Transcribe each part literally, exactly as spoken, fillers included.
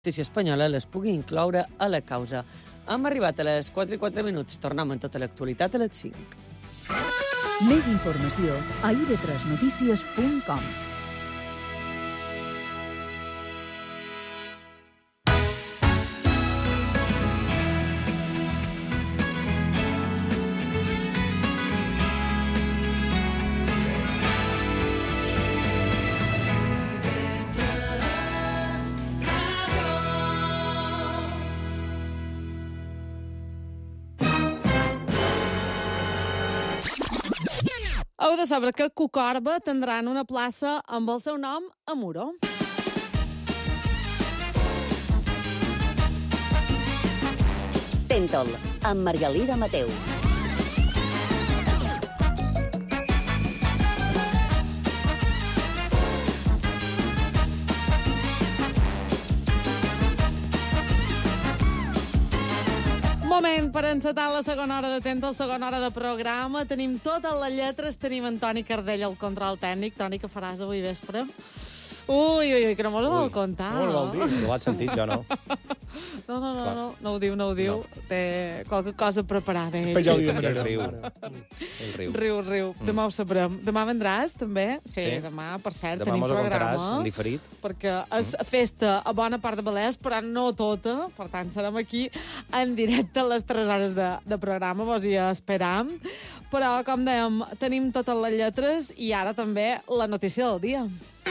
justícia espanyola les pugui incloure a la causa. Hem arribat a les quatre i quatre minuts. Tornem amb tota l'actualitat a les cinc. Més informació a i ve tres notícies punt com. Heu de saber que Cucorba tindran una plaça amb el seu nom a Muro. Tentol, amb Margalida Mateu. Moment per encetar la segona hora de Tentol, segona hora de programa. Tenim totes les lletres, tenim en Toni Cardell al control tècnic. Toni, què faràs avui vespre? Ui, ui, ui, que no me ho vol contar. No me ho vol dir. No l'has sentit, jo no. No, no, no, no, no ho diu, no ho diu. No. Té qualque cosa preparada. Eh? Ja ho diu, que riu. El riu. Riu, riu. Mm. Demà ho sabrem. Demà vendràs, també? Sí, sí. Demà, per cert, demà tenim programa. Demà mos ho contaràs, en diferit. Perquè és mm. festa a bona part de Balears, però no tota. Per tant, serem aquí en directe a les tres hores de, de programa. Vos hi esperam. Però, com dèiem, tenim totes les lletres i ara també la notícia del dia.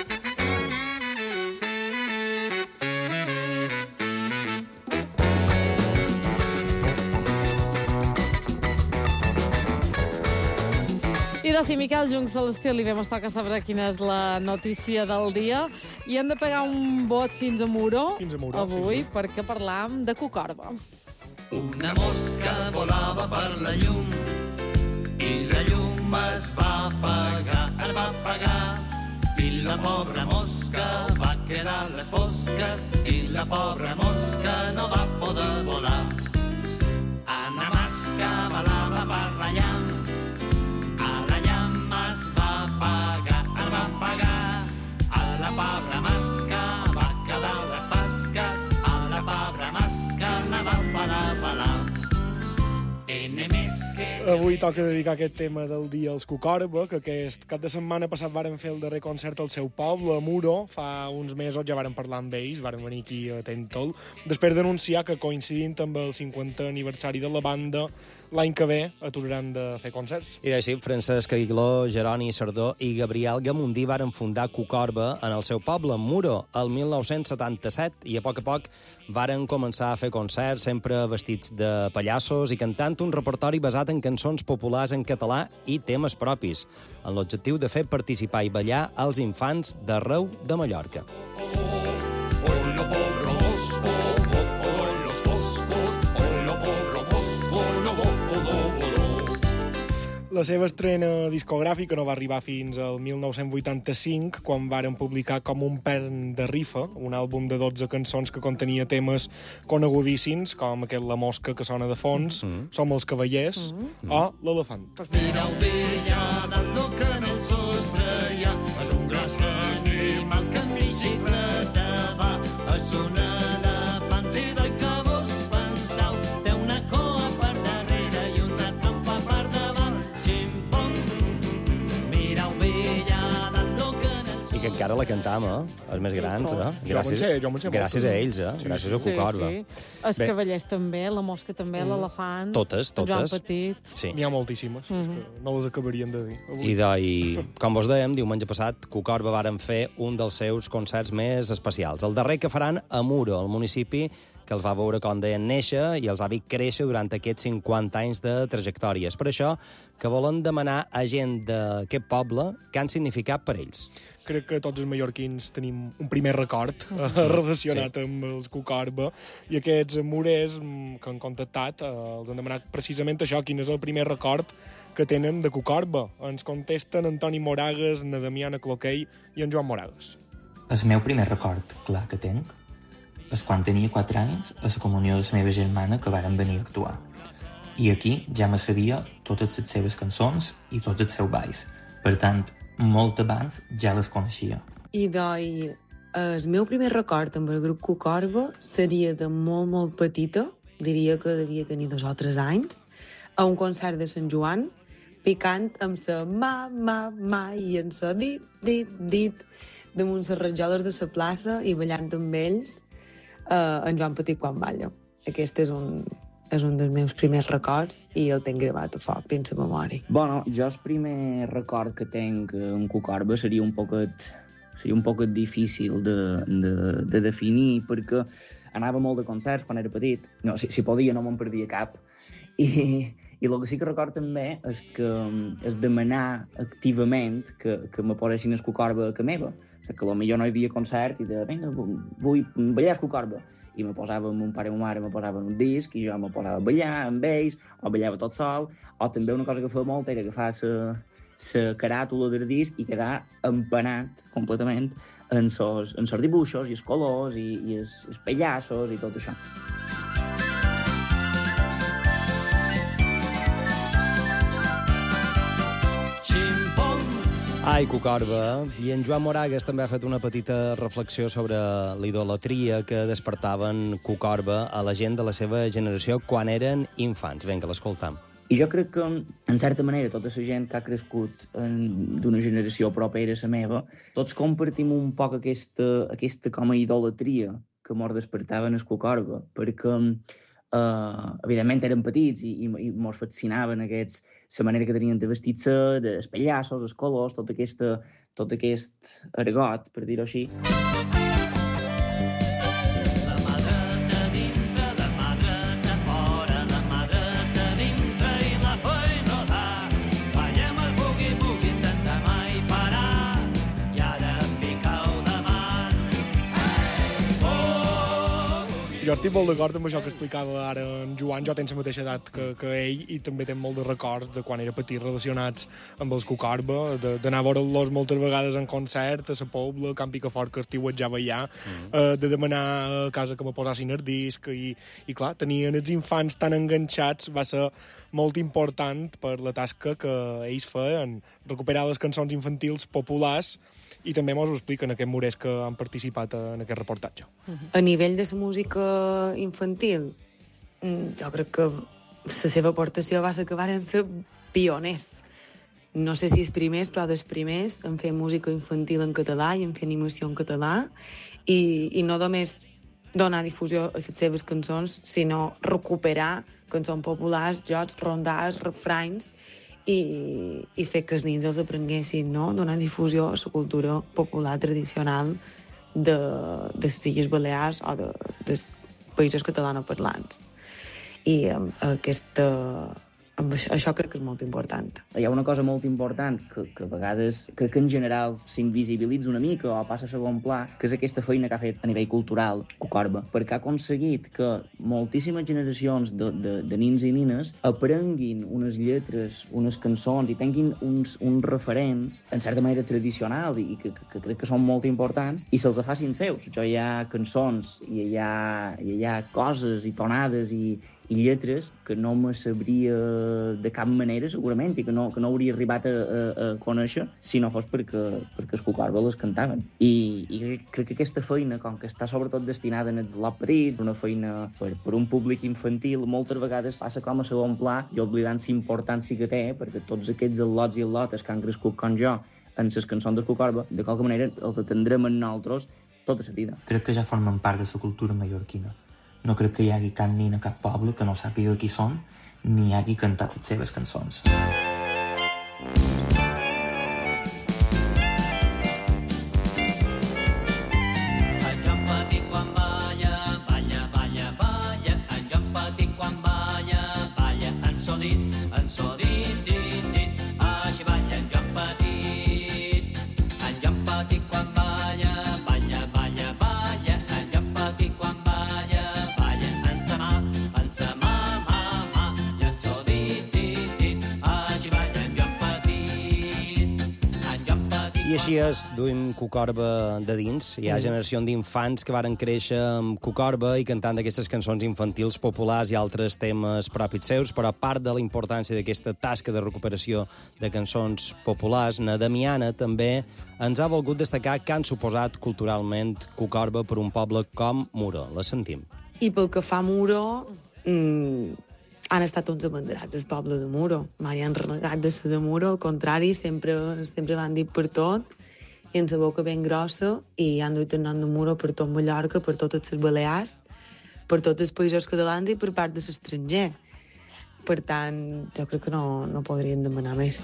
I de si Miquel Juncs de l'Estil i bé mos toca saber quina és la notícia del dia i hem de pegar un vot fins a Muro, fins a Muro avui, sí, sí. perquè parlam de Cucorba. Una mosca volava per la llum i la llum es va apagar, es va apagar i la pobra mosca va quedar a les fosques i la pobra mosca no va poder volar. Ana Masca volava per la llam, a la llam es va apagar, es va apagar, a la pobra masca va quedar a les fasques, a la pobra masca no va poder volar. Avui toca dedicar aquest tema del dia als Cucorba, que aquest cap de setmana passat varen fer el darrer concert al seu poble, a Muro. Fa uns mesos ja varen parlar amb ells, varen venir aquí a Tentol, després d'anunciar que, coincidint amb el cinquantè aniversari de la banda, l'any que ve aturaran de fer concerts. I així, Francesc Aguiló, Jeroni Sardó i Gabriel Gamundí varen fundar Cucorba en el seu poble, Muro, el mil nou-cents setanta-set, i a poc a poc varen començar a fer concerts, sempre vestits de pallassos i cantant un repertori basat en cançons populars en català i temes propis, amb l'objectiu de fer participar i ballar als infants d'arreu de Mallorca. La seva estrena discogràfica no va arribar fins al mil nou-cents vuitanta-cinc, quan varen publicar Com un pern de rifa, un àlbum de dotze cançons que contenia temes conegudíssims, com aquest La mosca que sona de fons, mm -hmm. Som els cavallers, mm -hmm. o L'elefant. Mira ovella del que en el sostre hi ha, és un gros animal que en bicicleta va, és un elefant i del que vos pensau, té una coa per darrere i una trompa per davant. I que encara la cantam, eh? Els més grans, eh? Gràcies, jo me'n sé, jo gràcies a ells, eh? Gràcies a Cucorba. Sí, sí. Els cavallers també, la mosca també, l'elefant... Totes, totes. En Joan Petit. Sí. N'hi ha moltíssimes, mm -hmm. que no les acabarien de dir. I, de, I, com vos dèiem, diumenge passat, Cucorba varen fer un dels seus concerts més especials. El darrer que faran a Muro, el municipi que els va veure, com deien, néixer i els ha vist créixer durant aquests cinquanta anys de trajectòria. És per això que volen demanar a gent d'aquest poble què han significat per ells. Crec que tots els mallorquins tenim un primer record eh, relacionat sí. amb els Cucorba, i aquests murers que han contactat eh, els han demanat precisament això, quin és el primer record que tenen de Cucorba. Ens contesten Antoni Moragues, na Damiana Cloquell i en Joan Moragues. El meu primer record, clar que tenc, és quan tenia quatre anys a la comunió de la meva germana que varen venir a actuar. I aquí ja me sabia totes les seves cançons i tots els seus balls. Per tant, molt abans ja les coneixia. I, doi, El meu primer record amb el grup Cucorba seria de molt, molt petita, diria que devia tenir dos o tres anys, a un concert de Sant Joan, picant amb sa ma, ma, ma i en sa dit, dit, dit, damunt les rajoles de la plaça i ballant amb ells eh, en Joan Petit quan balla. Aquest és un, és un dels meus primers records i el tenc gravat a foc dins la memòria. Bueno, jo el primer record que tenc en Cucorba seria un poquet, seria un poquet difícil de, de, de definir, perquè anava molt de concerts quan era petit. No, si, si podia no me'n perdia cap. I, i el que sí que record també és que és demanar activament que, que me posessin el Cucorba a casa meva. O sigui, que potser no hi havia concert i de, vinga, vull ballar el Cucorba. I me posava amb mon pare i ma mare, me posaven un disc i jo me posava a ballar amb ells, o ballava tot sol, o també una cosa que feia molt era agafar la caràtula del disc i quedar empanat completament en sos, en sos dibuixos i els colors i, i els, els pallassos i tot això. Ai, Cucorba. I en Joan Moragues també ha fet una petita reflexió sobre l'idolatria que despertaven Cucorba a la gent de la seva generació quan eren infants. Vinga, l'escoltam. I jo crec que, en certa manera, tota la gent que ha crescut d'una generació propera a la meva, tots compartim un poc aquesta, aquesta com a idolatria que mos despertaven el Cucorba, perquè, eh, evidentment, eren petits i, i, i mos fascinaven aquests la manera que tenien de vestir-se, els pallassos, els colors, tot, aquesta, tot aquest argot, per dir-ho així. La mà dreta dintre, la mà dreta fora, la mà dreta dintre i la feina da. Ballem el boogie-boogie sense mai parar i ara picau de mans. Oh, jo estic molt d'acord amb això que explicava ara en Joan. Jo tenc la mateixa edat que, que ell i també tenc molt de records de quan era petit relacionats amb els Cucorba, d'anar a veure-los moltes vegades en concert a la Pobla, a Camp Picafort, que estiuetjava allà, mm. eh, de demanar a casa que me posassin el disc i, i clar, tenien els infants tan enganxats, va ser molt important per la tasca que ells feien, recuperar les cançons infantils populars, i també mos ho expliquen aquests morers que han participat en aquest reportatge. A nivell de la música infantil, jo crec que la seva aportació va ser que varen ser pioners. No sé si els primers, però dels primers en fer música infantil en català i en fer animació en català, i, i no només donar difusió a les seves cançons, sinó recuperar cançons populars, jocs, rondals, refranys, i, i fer que els nens els aprenguessin, no? Donar difusió a la cultura popular tradicional de, de les Illes Balears o de, dels països catalanoparlants. I um, aquesta, amb això, això crec que és molt important. Hi ha una cosa molt important que, que a vegades crec que en general s'invisibilitza una mica o passa a segon pla, que és aquesta feina que ha fet a nivell cultural Cucorba, perquè ha aconseguit que moltíssimes generacions de, de, de nins i nines aprenguin unes lletres, unes cançons i tinguin uns, uns referents en certa manera tradicionals i que, que crec que són molt importants i se'ls facin seus. Jo hi ha cançons i hi ha, hi ha coses i tonades i i lletres que no me sabria de cap manera, segurament, i que no, que no hauria arribat a, a, a conèixer si no fos perquè, perquè els Cucorba les cantaven. I, i crec que aquesta feina, com que està sobretot destinada als lots petits, una feina per, per un públic infantil, moltes vegades passa com a segon pla i oblidant la importància que té, perquè tots aquests al·lots i al·lotes que han crescut com jo en les cançons dels Cucorba, de qualque manera els atendrem en nosaltres tota la vida. Crec que ja formen part de la cultura mallorquina. No crec que hi hagi cap nin a cap poble que no sàpiga qui són ni hagi cantat les seves cançons. Així és, duim Cucorba de dins. Hi ha Mm. generació d'infants que varen créixer amb Cucorba i cantant d'aquestes cançons infantils populars i altres temes propis seus, però a part de la importància d'aquesta tasca de recuperació de cançons populars, na Damiana també ens ha volgut destacar que han suposat culturalment Cucorba per un poble com Muro. La sentim. I pel que fa a Muro, mmm, han estat uns abanderats del poble de Muro. Mai han renegat de ser de Muro, al contrari, sempre, sempre van dir per tot, i en la boca ben grossa, i han duit el nom de Muro per tot Mallorca, per totes les Balears, per tots els països catalans i per part de l'estranger. Per tant, jo crec que no, no podrien demanar més.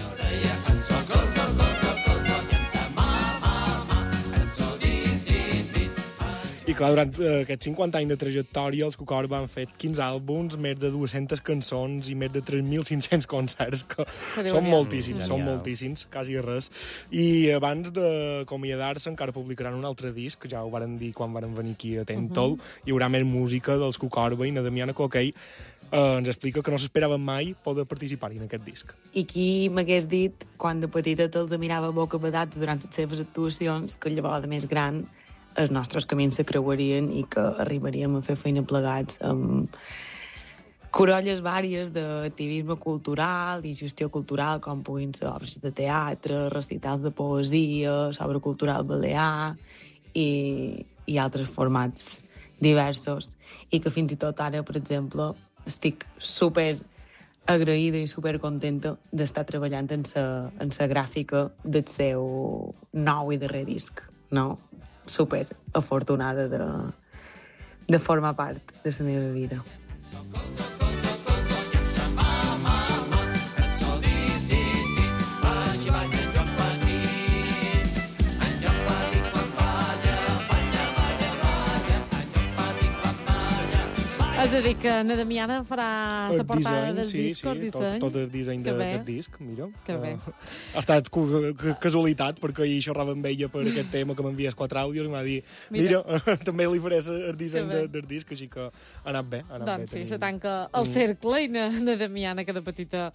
I clar, durant eh, aquests cinquanta anys de trajectòria, els Cucorba han fet quinze àlbums, més de dues-centes cançons i més de tres mil cinc-cents concerts, que són moltíssims, Mm. són Genial. moltíssims, quasi res. I abans d'acomiadar-se encara publicaran un altre disc, que ja ho varen dir quan varen venir aquí a Tentol. Uh -huh. Hi haurà més música dels Cucorba i na Damiana Cloquei eh, ens explica que no s'esperaven mai poder participar-hi en aquest disc. I qui m'hagués dit, quan de petita te'ls mirava bocabadats durant les seves actuacions, que llavors de més gran els nostres camins se creuarien i que arribaríem a fer feina plegats amb corolles vàries d'activisme cultural i gestió cultural, com puguin ser obres de teatre, recitals de poesia, sobre cultural balear i, i altres formats diversos. I que fins i tot ara, per exemple, estic super agraïda i super contenta d'estar treballant en sa, en sa gràfica del seu nou i darrer disc, no? Super afortunada de, de formar part de la meva vida. És a dir, que na Damiana farà la portada del sí, disc, sí, el disseny. Tot, tot el disseny Que de- bé. del disc, mira. Que bé. Uh, ha estat cu- cu- casualitat, perquè ahir xerrava amb ella per aquest tema, que m'envies quatre àudios, i m'ha dit, mira, mira també li faré el disseny Que bé. de, del disc, així que ha anat bé. Ha anat Doncs bé, sí, tenim- se tanca el Mm. cercle i na, na Damiana, que de petita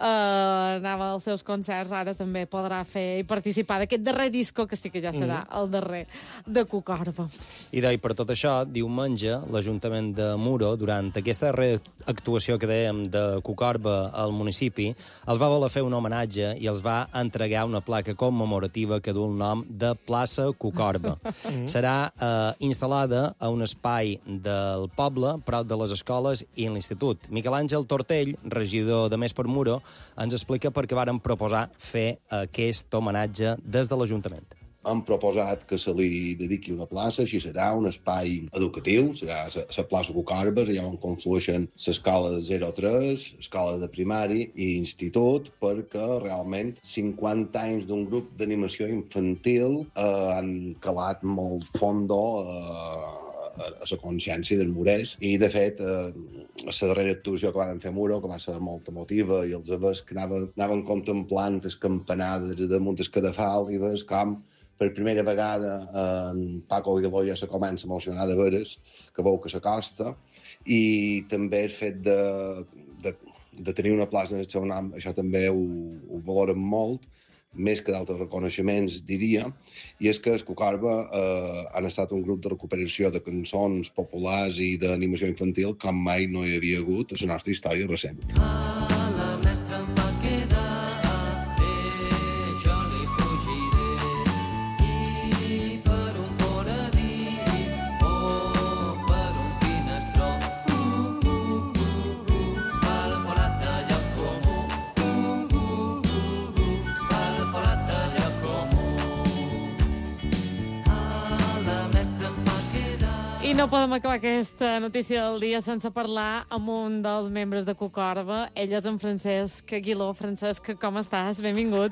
eh, anava als seus concerts, ara també podrà fer i participar d'aquest darrer disco, que sí que ja serà Mm. el darrer de Cucorba. I d'ahir, per tot això, diumenge, l'Ajuntament de Muro, durant aquesta reactuació que dèiem de Cucorba al municipi, els va voler fer un homenatge i els va entregar una placa commemorativa que du el nom de Plaça Cucorba. Serà eh, instal·lada a un espai del poble, prop de les escoles i l'institut. Miquel Àngel Tortell, regidor de Més per Muro, ens explica per què varen proposar fer aquest homenatge des de l'Ajuntament. Han proposat que se li dediqui una plaça, així serà un espai educatiu, serà la plaça Cucorba, allà on conflueixen l'escola de zero a tres, escola de primari i institut, perquè realment cinquanta anys d'un grup d'animació infantil eh, han calat molt fondo eh, a la consciència dels murers i, de fet, eh, la darrera actuació que van fer a Muro, que va ser molt emotiva, i els aves que anaven, anaven contemplant les campanades damunt del cadafal i ves com per primera vegada en Paco Aguiló ja se comença a emocionar de veres, que veu que s'acosta, i també el fet de, de, de tenir una plaça en el seu nom, això també ho, ho valoren molt, més que d'altres reconeixements, diria, i és que els Cucorba eh, han estat un grup de recuperació de cançons populars i d'animació infantil com mai no hi havia hagut a la nostra història recent. I no podem acabar aquesta notícia del dia sense parlar amb un dels membres de Cucorba. Ell és en Francesc Aguiló. Francesc, com estàs? Benvingut.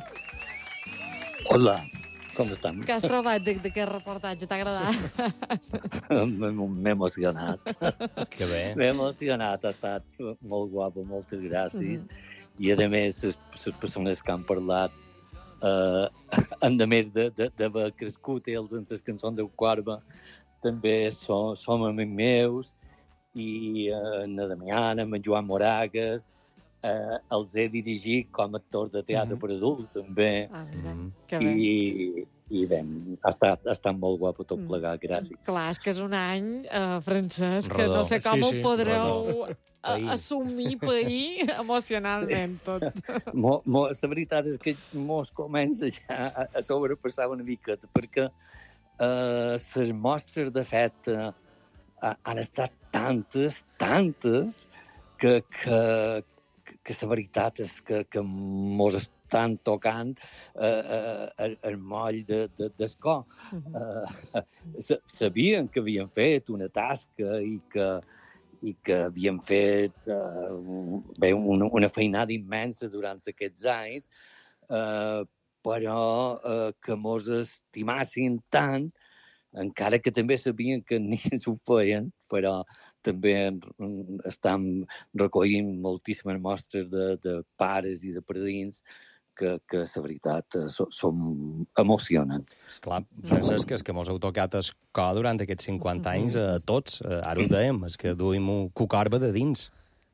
Hola, com estan? Què has trobat d'aquest reportatge? T'ha agradat? M'he emocionat. Que bé. M'he emocionat, ha estat molt guapo, moltes gràcies. Mm-hmm. I, a més, les persones que han parlat, eh, a més d'haver crescut ells en les cançons de Cucorba, també som, som amics meus, i en la Damiana, amb en Joan Moragues, eh, els he dirigit com a actor de teatre mm. per adult, també. Ah, mira, mm. que bé. I, i bé, ha estat, ha estat molt guapo tot plegat, gràcies. Clar, és que és un any, uh, Francesc, que Rodó. no sé com Sí, ho sí, podreu a, Pair. assumir, pair, emocionalment tot. Mo, mo, la veritat és que mos comença ja a, a sobrepassar una miqueta, perquè eh, les mostres de feta han estat tantes, tantes, que, que, que la veritat és que, que mos estan tocant eh, eh, el, el moll de, de, d'escó. Uh-huh. Eh, sabien que havien fet una tasca i que, i que havien fet eh, bé, una, una feinada immensa durant aquests anys, eh, però eh, que mos estimassin tant, encara que també sabien que ni s'ho feien, però també estan recollint moltíssimes mostres de, de pares i de padrins que, que la veritat, so, som emocionant. Clar, Francesc, és que mos heu tocat el cor durant aquests cinquanta anys a tots. Ara ho dèiem, és que duim un cucorba de dins.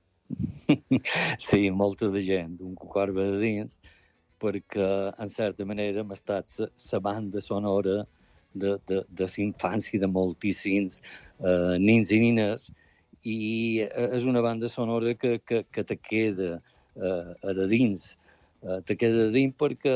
Sí, molta de gent, un cucorba de dins, perquè, en certa manera, hem estat la banda sonora de, de, de la infància de moltíssims eh, nins i nines, i és una banda sonora que, que, que te queda eh, a de dins. Eh, te queda de dins perquè,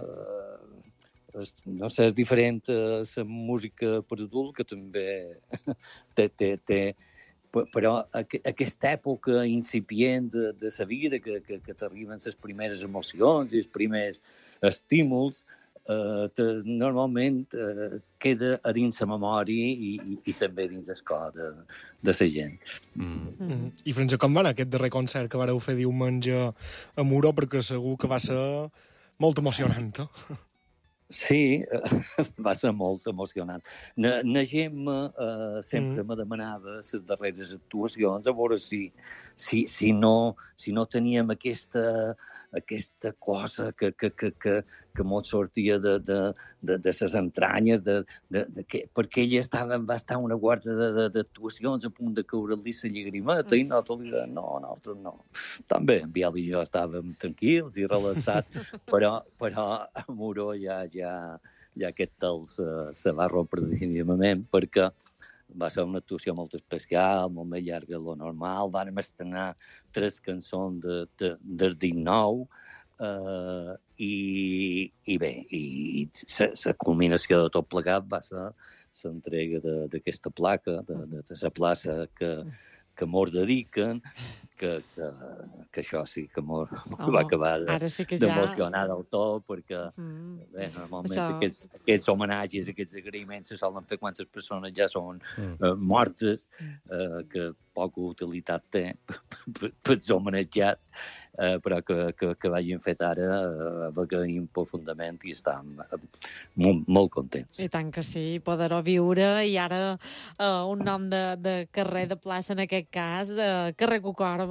eh, és, no sé, és diferent a la música per adult, que també té, té, té però aquesta època incipient de, de la vida, que, que, que t'arriben les primeres emocions i els primers estímuls, Uh, te, normalment uh, queda a dins la memòria i, i, i també dins el cor de, de la gent. Mm. Mm. I, Francesc, com va anar aquest darrer concert que vareu fer diumenge a Muro? Perquè segur que va ser molt emocionant, eh? Sí, uh, va ser molt emocionant. Na, na Gemma uh, sempre mm. me demanava les darreres actuacions, a veure si, si, si, no, si no teníem aquesta... aquesta cosa que, que, que, que, que mos sortia de, de, de, de les entranyes, de, de, de que, perquè ella estava, va estar una guarda d'actuacions a punt de caure-li la llagrimeta, i nosaltres li dèiem, no, nosaltres no. També en Biel i jo estàvem tranquils i relaxats, però, però a Muro ja, ja, ja aquest tal se, se va rompre definitivament, perquè va ser una actuació molt especial, molt més llarga de lo normal. Vam estrenar tres cançons de, de, del dinou eh, i, i bé, i la culminació de tot plegat va ser l'entrega d'aquesta placa, de, de, de la plaça que, que mos dediquen, que, que, que això sí que mos oh, va acabar de, sí d'emocionar ja... del tot, perquè mm. bé, normalment això... aquests, aquests homenatges, aquests agraïments se solen fer quan les persones ja són mm. uh, mortes, uh, que poca utilitat té per als homenatjats, uh, però que, que, que vagin fet ara uh, agraïm profundament i estem uh, molt, molt contents. I tant que sí, poder-ho viure, i ara uh, un nom de, de carrer, de plaça en aquest cas, uh, carrer Cucorba,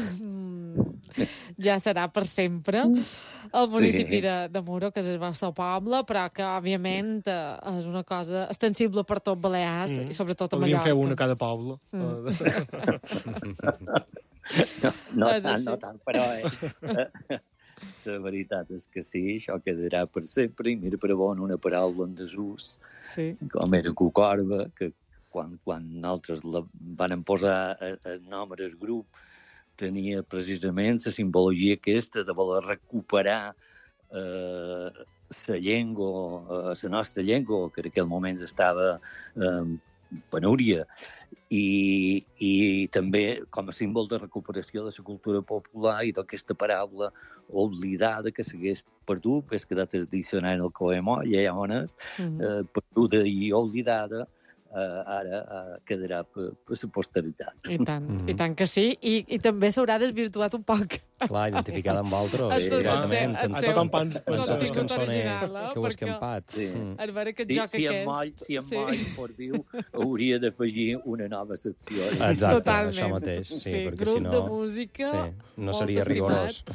ja serà per sempre el municipi sí. de, de Muro, que és el vostre poble, però que, òbviament, és una cosa extensible per tot Balears, mm. i sobretot a Mallorca. Podríem fer una a cada poble. Mm. no, no tant, no tant, però eh, la veritat és que sí, això quedarà per sempre, i mira per bon una paraula en desús, sí. com era Cucorba, que quan, quan nosaltres la van posar el nom al grup, tenia precisament la simbologia aquesta de voler recuperar eh, la llengua, eh, la nostra llengua, que en aquell moment estava eh, penúria, i, i també com a símbol de recuperació de la cultura popular i d'aquesta paraula oblidada que s'hagués perdut, ves quedat el diccionari del Coemoll, ja on és, mm-hmm. eh, perduda i oblidada, Uh, ara uh, quedarà per, per la posteritat. I tant, mm-hmm. i tant que sí, i, i també s'haurà desvirtuat un poc. Clar, identificat amb altres, sí, directament. A tot en pan, el cançoner que ho ha escampat. Sí. A veure aquest sí, joc si aquest. Moll, si en sí. Moll fos viu, hauria d'afegir una nova secció. Exacte, totalment. Això mateix. Sí, sí, perquè grup si no, de música, sí, no seria rigorós.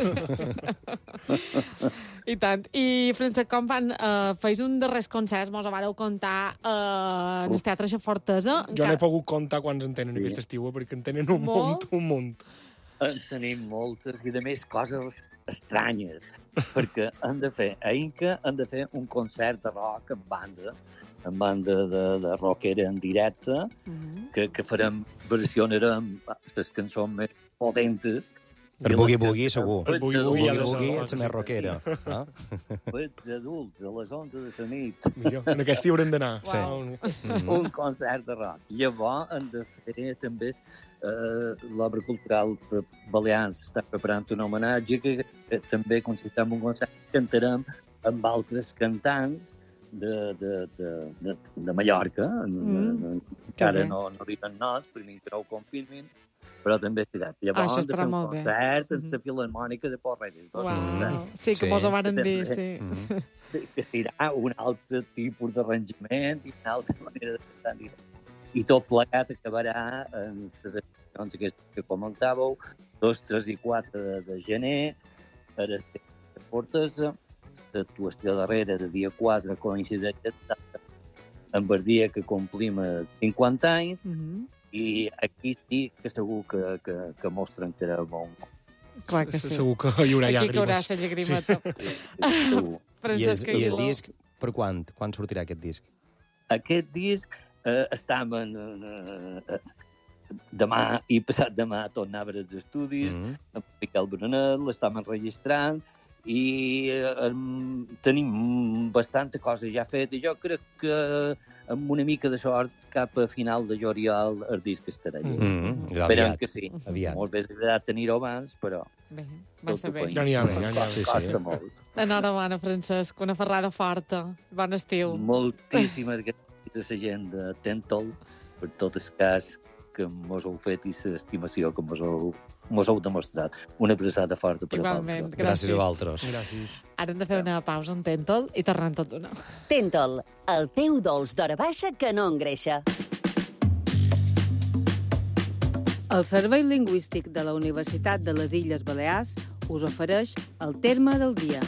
I tant. I, Francesc, com van? Uh, feis un darrers concerts, mos ho vareu contar uh, en el Teatre Fortesa. Jo no he pogut comptar quants en tenen sí. aquest estiu, perquè en tenen un munt, un munt. En tenim moltes i, a més, coses estranyes, perquè han de fer, a Inca han de fer un concert de rock en banda, en banda de, de rockera en directe, mm-hmm. que, que farem, versionarem les cançons més potentes. Per Boogie Boogie, segur. Per Boogie Boogie, Boogie ets més rockera. No? Ets adults, a les onze de la nit. Millor. En aquest hi haurem d'anar. Wow. Sí. Un concert de rock. Llavors hem de fer també eh, l'obra cultural Balears està preparant un homenatge que, que també consistirà en un concert que cantarem amb altres cantants de, de, de, de, de Mallorca. Mm. Encara no, no diuen noms, primer que no ho confirmin, però també serà. Llavors, ah, de fer un concert en la Filharmònica de Porreres. Wow. Sí, que mos ho van dir, sí. Mm-hmm. Que serà un altre tipus d'arranjament i una altra manera de estar en directe. I tot plegat acabarà en les accions aquestes que comentàveu, dos, tres i quatre de, de gener, a les Fortesa. L'actuació darrere de dia quatre coincideix amb el dia que complim els cinquanta anys, mm-hmm. i aquí sí que segur que, que, que mostren que era bon. Clar que sí. Segur que hi haurà llàgrimes. Aquí que haurà la llagrimeta. Sí. I, es, I el disc, per quan? Quan sortirà aquest disc? Aquest disc eh, estem en... Eh, demà i passat demà tornava als estudis, mm-hmm. amb Miquel Brunet, l'estem enregistrant, i eh, tenim bastanta cosa ja feta. Jo crec que amb una mica de sort cap a final de juliol el disc estarà llest. Mm-hmm. Esperem que sí. Aviat. Molt bé agradat tenir-ho abans, però... Bé, va ser bé. Ja n'hi ha bé, ja n'hi ha bé. Costa sí. molt. Enhorabona, Francesc, una ferrada forta. Bon estiu. Moltíssimes gràcies a la gent de Tentol per tot el cas que mos heu fet i l'estimació que mos heu, mos heu demostrat. Una abraçada forta per Igualment, a vosaltres. Gràcies a vosaltres. Gràcies. Ara hem de fer una pausa en Tentol i tornem tot d'una. Tentol, el teu dolç d'hora baixa que no engreixa. El Servei Lingüístic de la Universitat de les Illes Balears us ofereix el terme del dia.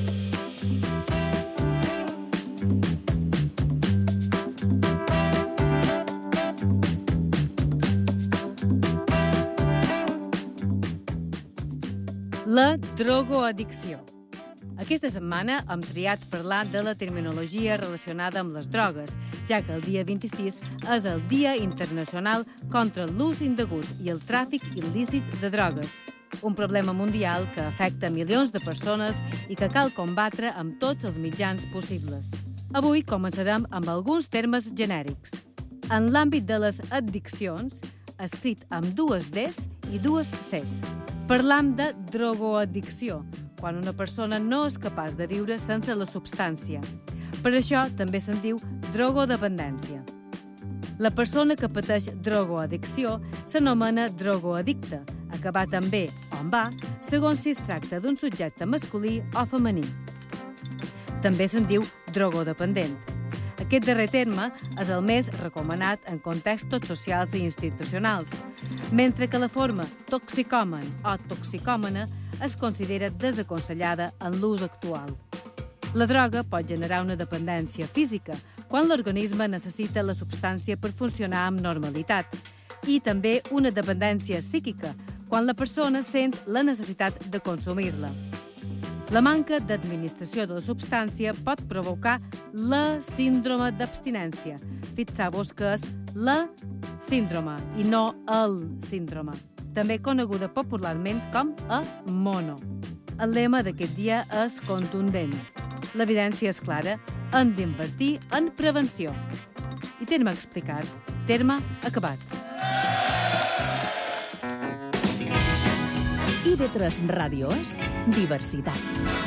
La drogoaddicció. Aquesta setmana hem triat parlar de la terminologia relacionada amb les drogues, ja que el dia vint-i-sis és el Dia Internacional contra l'ús indegut i el tràfic il·lícit de drogues, un problema mundial que afecta milions de persones i que cal combatre amb tots els mitjans possibles. Avui començarem amb alguns termes genèrics. En l'àmbit de les addiccions, escrit amb dues Ds i dues Cs. Parlam de drogoaddicció, quan una persona no és capaç de viure sense la substància. Per això també se'n diu drogodependència. La persona que pateix drogoaddicció s'anomena drogoaddicte, acabat amb B o amb A, segons si es tracta d'un subjecte masculí o femení. També se'n diu drogodependent. Aquest darrer terme és el més recomanat en contextos socials i institucionals, mentre que la forma toxicòmen o toxicòmena es considera desaconsellada en l'ús actual. La droga pot generar una dependència física, quan l'organisme necessita la substància per funcionar amb normalitat, i també una dependència psíquica, quan la persona sent la necessitat de consumir-la. La manca d'administració de la substància pot provocar la síndrome d'abstinència. Fixeu-vos que és la síndrome i no el síndrome, també coneguda popularment com a mono. El lema d'aquest dia és contundent. L'evidència és clara, hem d'invertir en prevenció. I terme explicat, terme acabat. I de tres Radio és diversitat.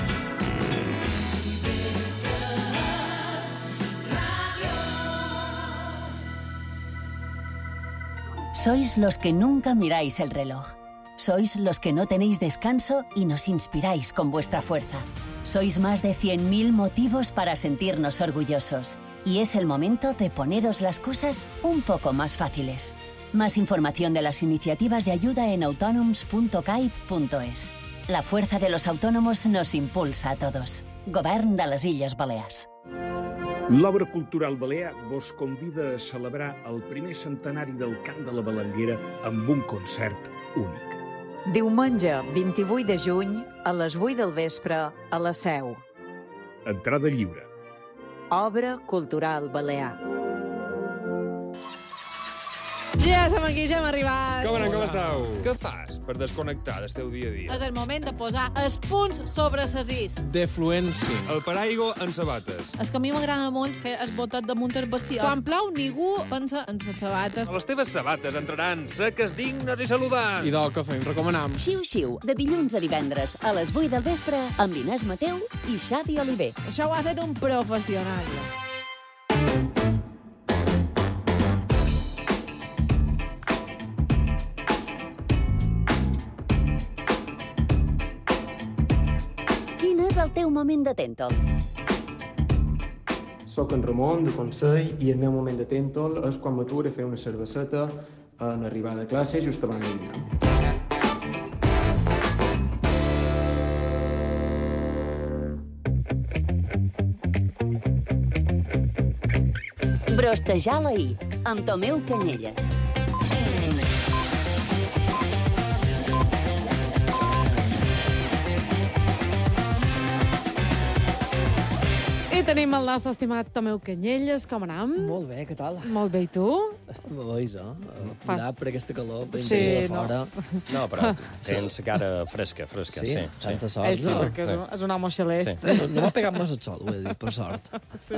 Sois los que nunca miráis el reloj. Sois los que no tenéis descanso y nos inspiráis con vuestra fuerza. Sois más de cien mil motivos para sentirnos orgullosos. Y es el momento de poneros las cosas un poco más fáciles. Más información de las iniciativas de ayuda en autonoms punto caib punto es. La fuerza de los autónomos nos impulsa a todos. Govern de les Illes Balears. L'Obra Cultural Balear vos convida a celebrar el primer centenari del Cant de la Balanguera amb un concert únic. Diumenge, vint-i-vuit de juny, a les vuit del vespre, a la Seu. Entrada lliure. Obra cultural balear. Ja som aquí, ja hem arribat. Com anem, com estàu? Què fas per desconnectar del teu dia a dia? És el moment de posar els punts sobre les is. Defluència. El paraigua en sabates. És que a mi m'agrada molt fer el botet damunt el vestidor. Quan plou, ningú pensa en les sabates. Les teves sabates entraran seques, dignes i saludants. I del que fem, recomanam. Xiu-xiu, de dilluns a divendres, a les vuit del vespre, amb Inés Mateu i Xavi Oliver. Això ho ha fet un professional. El teu moment de tèntol. Soc en Ramon, de Consell, i el meu moment de tèntol és quan m'ature a fer una cerveseta en arribar de classe just abans de dinar. Brostejar la I, amb Tomeu Canyelles. Tenim el nostre estimat Tomeu Canyelles. Com anem? Molt bé, què tal? Molt bé, i tu? Veus, no? Parar per aquesta calor, ben sí, de fora. No, no però tens la cara fresca, fresca, sí. Sí, tanta sí. sort. Ell sí, no. perquè és un, és un home xelest. Sí. No, no m'ha pegat massa el sol, ho he dit, per sort. Sí.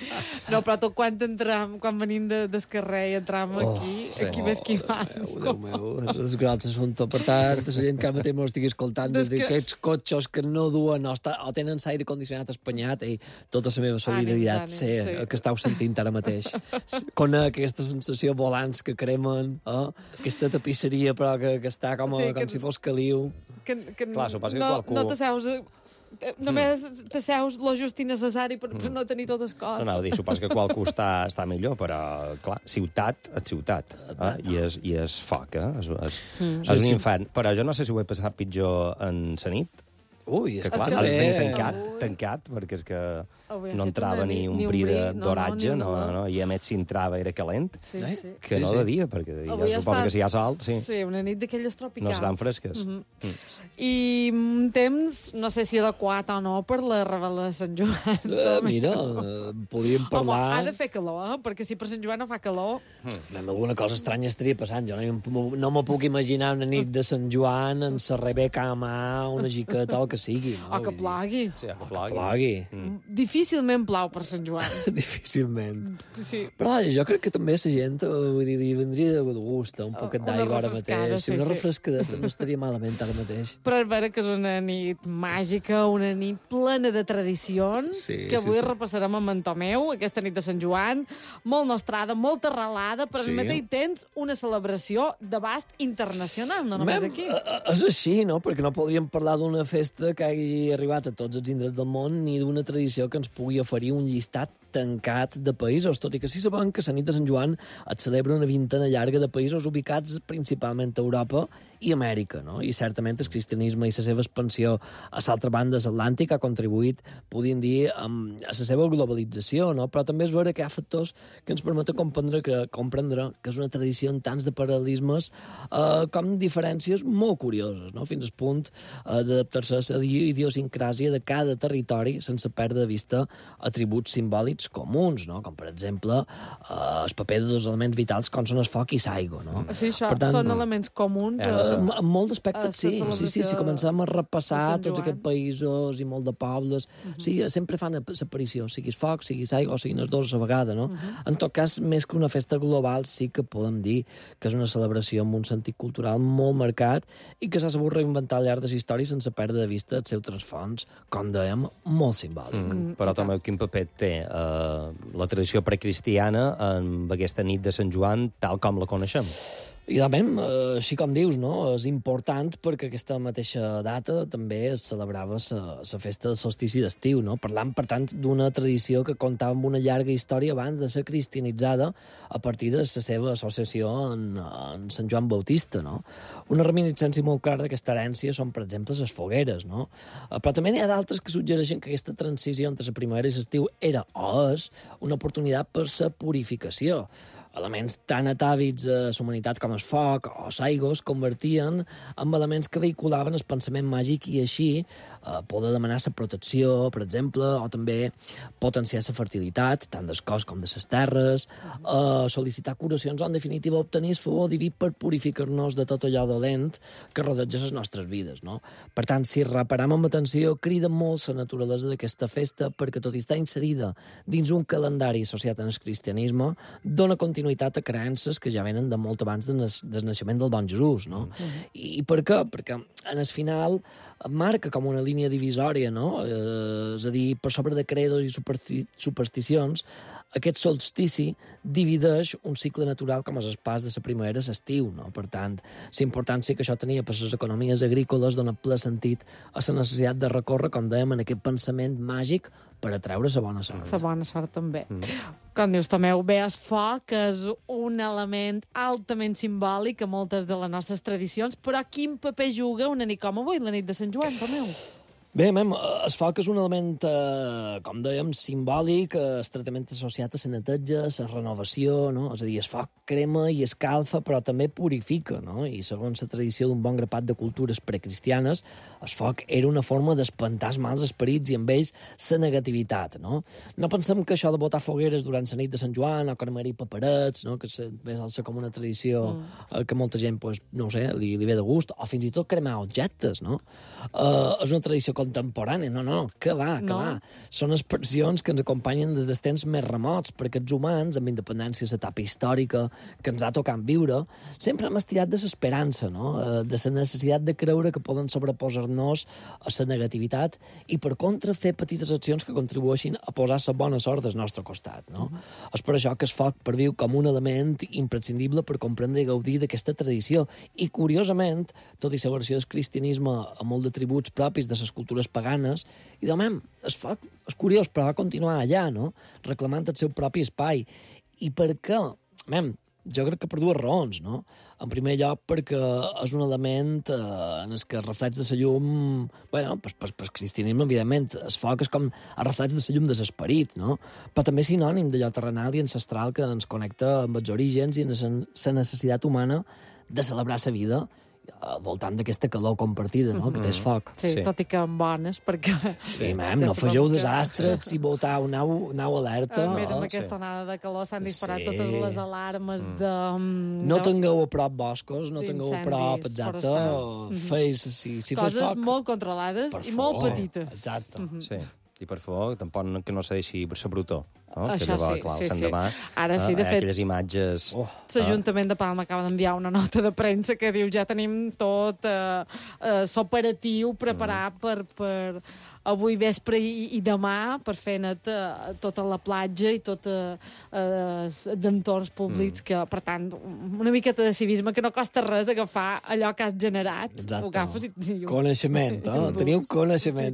No, però tot quan entrem, quan venim de, del carrer i entrem oh, aquí, sí. aquí ves qui van. Oh, Déu meu, és un gran assumpte. Per tant, la gent que ara mateix m'ho estigui escoltant des d'aquests cotxes que no duen o, està, o tenen l'aire condicionat espanyat i tota la meva solidaritat sé sí. el que estàu sentint ara mateix. Conec aquesta sensació volants que cremen, eh? aquesta tapisseria però que, que està com, a, sí, com que, si fos caliu. Que, que Clar, suposo que no, qualcú... no t'asseus... Només mm. t'asseus lo just i necessari per, per no tenir totes coses. No, no, dir, suposo que qualcú està, està millor, però, clar, ciutat és ciutat, eh? I, és, i és foc, eh? És, és, mm. és un infern. Però jo no sé si ho he passat pitjor en la nit. Ui, que clar, el ben tancat, tancat, perquè és que Avui no entrava ni un bri d'oratge, no, no, no, i a més si entrava era calent, sí, sí. que sí, no sí. de dia, perquè de dia suposo estat... que si hi ha sol, sí. Sí, una nit d'aquelles tropicals. No seran fresques. Mm -hmm. mm. I un temps, no sé si adequat o no, per la Rebel·la de Sant Joan. Uh, mira, uh, podríem parlar... Home, ha de fer calor, eh? Perquè si per Sant Joan no fa calor... Mm. Alguna cosa estranya estaria passant. Jo no, no me puc imaginar una nit de Sant Joan en la Rebeca a mà, una xiqueta o el que sigui. No? O que plogui. Sí, que plogui. plogui. Mm. Difícilment plou per Sant Joan. Difícilment. Sí. Però jo crec que també la gent, vull dir, li vendria de gust, un poquet d'aigua ara mateix. Sí, una sí. refrescadeta no estaria malament ara mateix. Però és vera que és una nit màgica, una nit plena de tradicions, sí, que avui sí, sí. repassarem amb en Tomeu, aquesta nit de Sant Joan, molt nostrada, molt arrelada, però sí. al mateix temps una celebració d'abast internacional, no només Mem, aquí. És així, no? Perquè no podríem parlar d'una festa que hagi arribat a tots els indrets del món ni d'una tradició que ens pugui oferir un llistat tancat de països, tot i que sí sabem que la nit de Sant Joan et celebra una vintena llarga de països ubicats principalment a Europa i Amèrica, no? I certament el cristianisme i la seva expansió a l'altra banda de l'Atlàntic ha contribuït, podríem dir, a la seva globalització, no? Però també és vera que hi ha factors que ens permeten comprendre que, comprendre que és una tradició en tants de paral·lelismes eh, com diferències molt curioses, no? Fins al punt eh, d'adaptar-se a la idiosincràsia de cada territori sense perdre de vista atributs simbòlics comuns, no? Com, per exemple, eh, el paper de dos elements vitals com són el foc i l'aigua, no? Sí, això per tant, són elements comuns. Eh, en molts aspectes, sí. Sí, sí, si comencem a repassar tots aquests països i molt de pobles, uh -huh. sí, sempre fan l'aparició, sigui foc, sigui aigua o siguin els dos a la vegada, no? Uh -huh. En tot cas, més que una festa global, sí que podem dir que és una celebració amb un sentit cultural molt marcat i que s'ha sabut reinventar al llarg de la història sense perdre de vista el seu trasfons, com dèiem, molt simbòlic. Mm, però, Tomeu, quin paper té uh, la tradició precristiana en aquesta nit de Sant Joan tal com la coneixem? I, realment, així com dius, no? És important perquè aquesta mateixa data també es celebrava la festa del solstici d'estiu, no? Parlant, per tant, d'una tradició que comptava amb una llarga història abans de ser cristianitzada a partir de la seva associació en, en Sant Joan Bautista, no? Una reminiscència molt clara d'aquesta herència són, per exemple, les fogueres, no? Però també n'hi ha d'altres que suggereixen que aquesta transició entre la primavera i l'estiu era o és una oportunitat per la purificació. elements tan atàvids a la humanitat com el foc o l'aigua es convertien en elements que vehiculaven el pensament màgic i així eh, poder demanar la protecció, per exemple, o també potenciar la fertilitat, tant del cos com de les terres, eh, sol·licitar curacions o, en definitiva, obtenir el favor diví per purificar-nos de tot allò dolent que rodeja les nostres vides, no? Per tant, si reparam amb atenció, crida molt la naturalesa d'aquesta festa perquè, tot i estar inserida dins un calendari associat al cristianisme, dona continuïtat a creences que ja venen de molt abans del naixement del bon Jesús, no? Mm. I, I per què? Perquè en el final marca com una línia divisòria, no? Eh, és a dir, per sobre de credos i supersti supersticions, aquest solstici divideix un cicle natural com és el pas de la primavera a l'estiu, no? Per tant, la importància que això tenia per les economies agrícoles dona ple sentit a la necessitat de recórrer, com dèiem, en aquest pensament màgic per atreure la bona sort. La bona sort, també. Mm. Com dius, Tomeu, bé, el foc és un element altament simbòlic a moltes de les nostres tradicions, però quin paper juga una nit com avui, la nit de Sant Joan, Tomeu? Bé, mem, el foc és un element, eh, com dèiem, simbòlic, eh, estretament associat a la neteja, a la renovació, no? És a dir, el foc crema i escalfa, però també purifica, no? I segons la tradició d'un bon grapat de cultures precristianes, el foc era una forma d'espantar els mals esperits i amb ells la negativitat, no? No pensem que això de botar fogueres durant la nit de Sant Joan o cremar-hi paperets, no? Que és com una tradició mm. que molta gent, pues, no ho sé, li, li ve de gust, o fins i tot cremar objectes, no? Uh, és una tradició contemporània, no, no, que va, que no. va. Són expressions que ens acompanyen des dels temps més remots, perquè els humans, amb independència de l'etapa històrica que ens ha tocat viure, sempre hem estirat de l'esperança, no? De la necessitat de creure que poden sobreposar-nos a la negativitat i, per contra, fer petites accions que contribueixin a posar la bona sort del nostre costat, no? Mm. És per això que el foc perviu com un element imprescindible per comprendre i gaudir d'aquesta tradició. I, curiosament, tot i la versió del cristianisme amb molt d'atributs propis de les cultures paganes, i de mem, el foc és curiós, però va continuar allà, no? Reclamant el seu propi espai. I per què? Mem, jo crec que per dues raons, no? En primer lloc, perquè és un element eh, en el que els reflex de la llum... Bueno, per, per, per cristianisme, evidentment, el foc és com el reflex de la llum de l'esperit, no? Però també és sinònim d'allò terrenal i ancestral que ens connecta amb els orígens i amb la necessitat humana de celebrar la vida al voltant d'aquesta calor compartida, no?, que té el foc. Sí, sí, tot i que en bones, perquè... Sí, mem, no fegeu desastres si voltau nau, nau alerta. A més, amb aquesta onada de calor s'han disparat sí. totes les alarmes mm. de... No de... tingueu a prop boscos, no tingueu a prop, exacte, feis, si, si fes foc... Coses molt controlades i molt petites. Exacte. Mm -hmm. Sí. I, per favor, tampoc que no se deixi la brutó. No? Això que llavors, sí, clar, sí, sí. Demà, Ara sí, de eh, fet... aquelles imatges... Oh, L'Ajuntament de Palma acaba d'enviar una nota de premsa que diu ja tenim tot eh, eh, l'operatiu preparat mm. per, per avui vespre i, i demà per fer net eh, tota la platja i tots eh, els entorns públics, mm. que, per tant, una miqueta de civisme que no costa res agafar allò que has generat. Exacte. Ho agafes i... i coneixement, no? Teniu coneixement.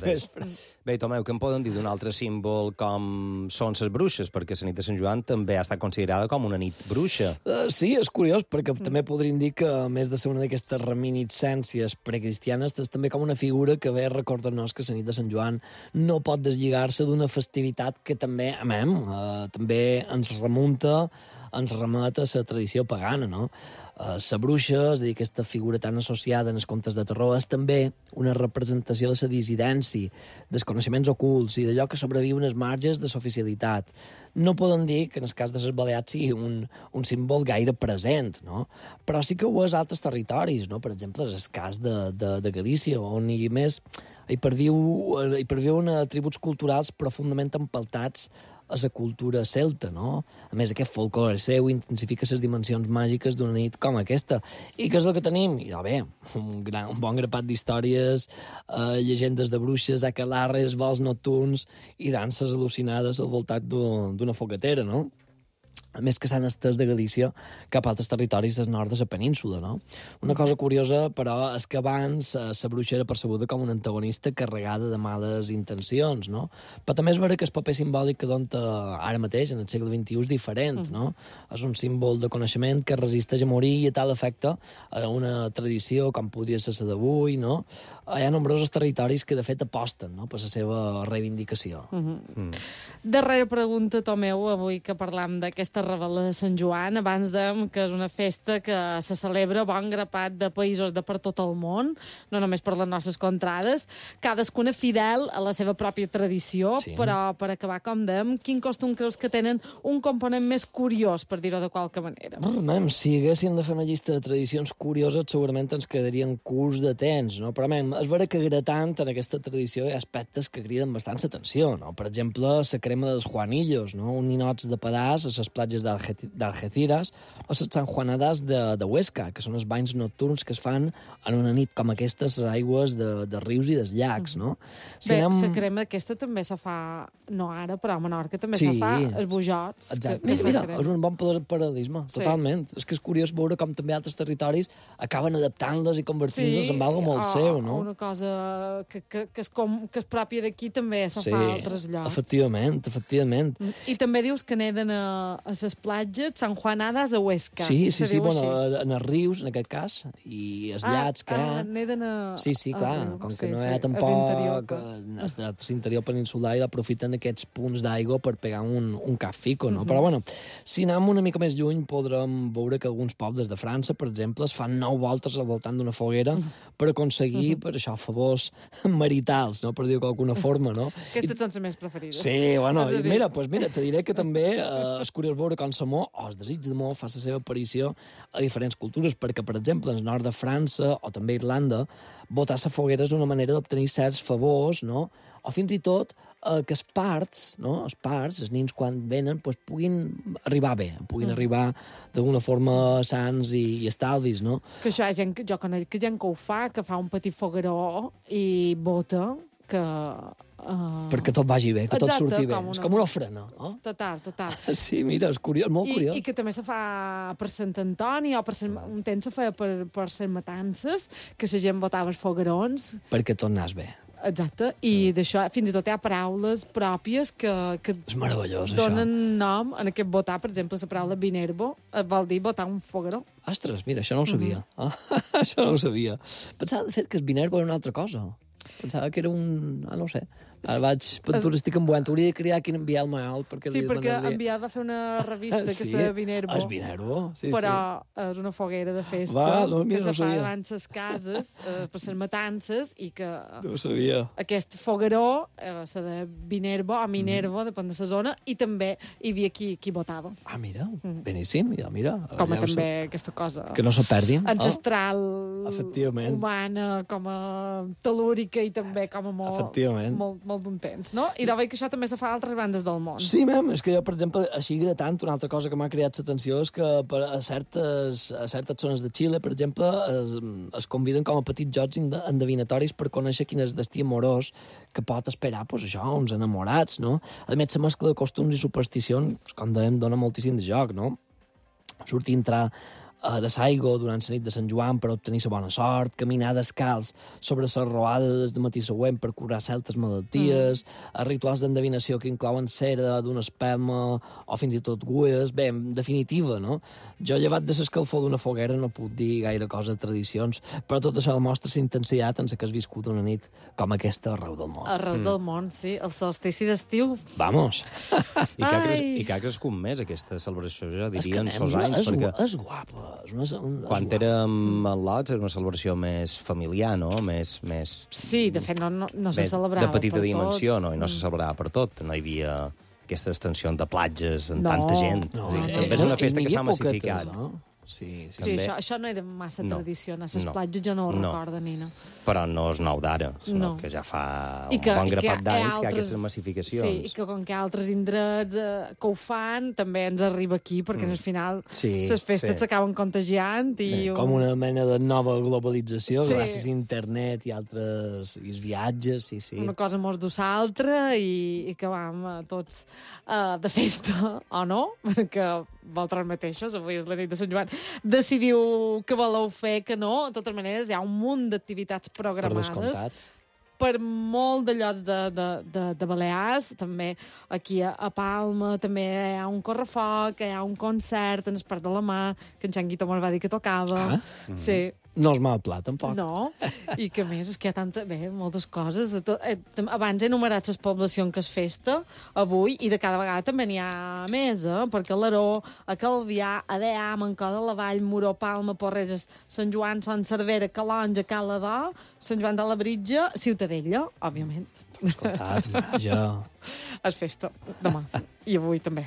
Bé, Tomeu, què em poden dir d'un altre símbol com són les bruixes? Perquè la nit de Sant Joan també ha estat considerada com una nit bruixa. Uh, sí, és curiós, perquè mm. també podríem dir que, a més de ser una d'aquestes reminiscències precristianes, és també com una figura que ve a recordar-nos que la nit de Sant Joan no pot deslligar-se d'una festivitat que també, amem, uh, també ens remunta, ens remet a la tradició pagana, no? Uh, la bruixa, és a dir, aquesta figura tan associada en els contes de terror, és també una representació de la dissidència, dels coneixements ocults i d'allò que sobreviu en els marges de l'oficialitat. No podem dir que en el cas de les Balears sigui un, un símbol gaire present, no? Però sí que ho és a altres territoris, no? Per exemple, és el cas de, de, de Galícia, on hi més hi perviu, hi perviuen atributs culturals profundament empeltats a la cultura celta, no? A més, aquest folclore seu intensifica les dimensions màgiques d'una nit com aquesta. I què és el que tenim? I, oh, bé, un, gran, un bon grapat d'històries, eh, llegendes de bruixes, aquelarres, vols nocturns i danses al·lucinades al voltant d'una fogatera, no? A més que s'han estès de Galícia cap a altres territoris del nord de la península, no? Una cosa curiosa, però, és que abans eh, la bruixa era percebuda com una antagonista carregada de males intencions, no? Però també és vera que el paper simbòlic que dona ara mateix, en el segle vint-i-u, és diferent, no? És un símbol de coneixement que resisteix a morir i a tal efecte a una tradició com podria ser la d'avui, no? Hi ha nombrosos territoris que, de fet, aposten, no?, per la seva reivindicació. Mm-hmm. Mm. Darrera pregunta, Tomeu, avui que parlam d'aquesta aquesta rebel·la de Sant Joan. Abans dèiem que és una festa que se celebra bon grapat de països de per tot el món, no només per les nostres contrades, cadascuna fidel a la seva pròpia tradició, Sí. però per acabar, com dèiem, quin costum creus que tenen un component més curiós, per dir-ho de qualque manera? Mem, si haguéssim de fer una llista de tradicions curioses, segurament ens quedarien curts de temps, no? Però, mem, és vera que gratant en aquesta tradició hi ha aspectes que criden bastant atenció, no? Per exemple, la crema dels Juanillos, no? Un ninots de pedàs a les platges d'Alge- d'Algeciras o les sanjuanadas de, de Huesca, que són els banys nocturns que es fan en una nit com aquesta a les aigües de, de rius i dels llacs, no? Si Bé, anem- la crema aquesta també se fa, no ara, però a Menorca també Sí. se fa, els bujots. Exacte. que- que Mira, se mira, crema. és un bon par- paral·lelisme, Sí. totalment. És que és curiós veure com també altres territoris acaben adaptant-les i convertint-les en algo molt o- seu, o no? una cosa que, que, que, és, com, que és pròpia d'aquí també se Sí, fa a altres llocs. efectivament, efectivament. I també dius que neden a, a les platges Sanjuanadas a Huesca. Sí, sí, se sí, diu bueno, així. en els rius, en aquest cas, i els Ah, llats que hi ha... ah, neden a... Sí, sí, a clar, riu. com que Sí, no sí, hi ha és tampoc... interior, eh, És interior peninsular i aprofiten aquests punts d'aigua per pegar un, un cap fico, no? Mhm. Però, bueno, si anem una mica més lluny, podrem veure que alguns pobles de França, per exemple, es fan nou voltes al voltant d'una foguera per aconseguir, Mhm. per això, favors maritals, no? Per dir-ho d'alguna forma, no? Aquestes són les més preferides. Sí, bueno, Has de i dir. mira, pues mira, te diré que també eh, és curiós veure com l'amor o el desig d'amor fa la seva aparició a diferents cultures, perquè, per exemple, en el nord de França o també a Irlanda, botar la foguera és una manera d'obtenir certs favors, no? O fins i tot eh, que els parts, no? Els parts, els nins quan venen, pues, puguin arribar bé, puguin Mm. arribar d'alguna forma sans i, i estalvis, no? Que això hi ha gent, que jo conec que gent que ho fa, que fa un petit fogueró i bota, que... Uh... Perquè tot vagi bé, que tot Exacte, surti bé. com És una- com una ofrena, no? Total, total. Sí, mira, és curiós, molt I, curiós. I que també se fa per Sant Antoni o per Sant... un temps se feia per, per Sant Matances, que la gent votava els foguerons. Perquè tot anàs bé. Exacte, i d'això fins i tot hi ha paraules pròpies que, que És meravellós, donen això. nom en aquest votar. Per exemple, la paraula vinervo vol dir votar un fogueró. Ostres, mira, això no ho sabia. Mhm. Ah, això no ho sabia. Pensava, de fet, que el Vinervo era una altra cosa. Pensava que era un... Ah, no ho sé. Ara vaig... Tu estic envuent. Hauria de crear quin enviar el mail. Perquè Sí, li perquè demanaria- Enviat va fer una revista que Sí? se deia Vinervo. Ah, és Vinervo, sí, però és una foguera de festa Va, no, que mira, no se fa sabia. davant les cases eh, per les matances i que No ho sabia. aquest fogueró eh, se de Vinervo o Minervo, Mm. depèn de la zona, i també hi havia qui, qui votava. Ah, mira, beníssim. Ja, mira. Com a allà ho també sé. aquesta cosa Que no se perdin. ancestral, Efectivament. humana, com a telúrica i també com a molt, Efectivament. molt, molt d'un temps, no? I de veig que això també se fa a altres bandes del món. Sí, mem, és que jo, per exemple, així gratant, una altra cosa que m'ha creat l'atenció és que per a certes, a certes zones de Xile, per exemple, es, es conviden com a petits jocs ende- endevinatoris per conèixer quin és el destí amorós que pot esperar, pues, això, uns enamorats, no? A més, la mescla de costums i supersticions, com dèiem, dona moltíssim de joc, no? Sortir a entrar eh, de Saigo durant la nit de Sant Joan per obtenir la bona sort, caminar descalç sobre la roada des de matí següent per curar certes malalties, mm. rituals d'endevinació que inclouen cera d'una espelma o fins i tot gues. Bé, en definitiva, no? Jo, llevat de l'escalfor d'una foguera, no puc dir gaire cosa de tradicions, però tot això demostra la intensitat en la que has viscut una nit com aquesta arreu del món. Arreu del món, sí. El solstici d'estiu. Vamos! I que, ha cres, Ai. I que ha crescut més aquesta celebració, jo És diria, que en és, sos anys. és, perquè és guapa. És una, un, és quan guapa. érem a Lots era una celebració més familiar, no? Més, més, Sí, de fet, no, no, no se més celebrava de petita per dimensió, tot. no? I no se celebrava per tot. No hi havia aquesta extensió de platges amb No, tanta gent. no, és a dir, no, també és no, una i festa n'hi que s'ha havia poquetes, massificat. no? Sí, sí. Sí, També- això, això no era massa No. tradició. A les No. platges jo no ho No. recordo, Nina. Però no és nou d'ara, sinó No. que ja fa I un que, bon i que grapat hi ha d'anys que hi ha altres- aquestes massificacions. Sí, i que com que hi ha altres indrets eh, que ho fan, també ens arriba aquí, perquè Mm. al final Sí, les festes sí. s'acaben contagiant i... Sí, com una mena de nova globalització, Sí. gràcies a internet i altres i els viatges, sí, sí. una cosa mos du l'altra i, i que vam eh, tots eh, de festa, o no? Perquè vosaltres mateixos, avui és la nit de Sant Joan, decidiu que voleu fer, que no. De totes maneres, hi ha un munt d'activitats Per programades. descomptat. Per molt de llocs de, de, de, de Balears, també aquí a, a Palma, també hi ha un correfoc, hi ha un concert en el Parc de la Mà, que en Xanguito me'l va dir que tocava. Ah. Sí, No és mal plat, tampoc. No, i que a més és que hi ha tanta... Bé, moltes coses. Abans he enumerat les poblacions que es festa avui i de cada vegada també n'hi ha més, eh? Perquè a l'Aró, a Calvià, a Deà, a Mancor de la Vall, Moró, Palma, Porreres, Sant Joan, Sant Cervera, Calonja, Caladó, Sant Joan de la Britja, Ciutadella, òbviament. Escoltat, vaja. Es festa demà i avui també.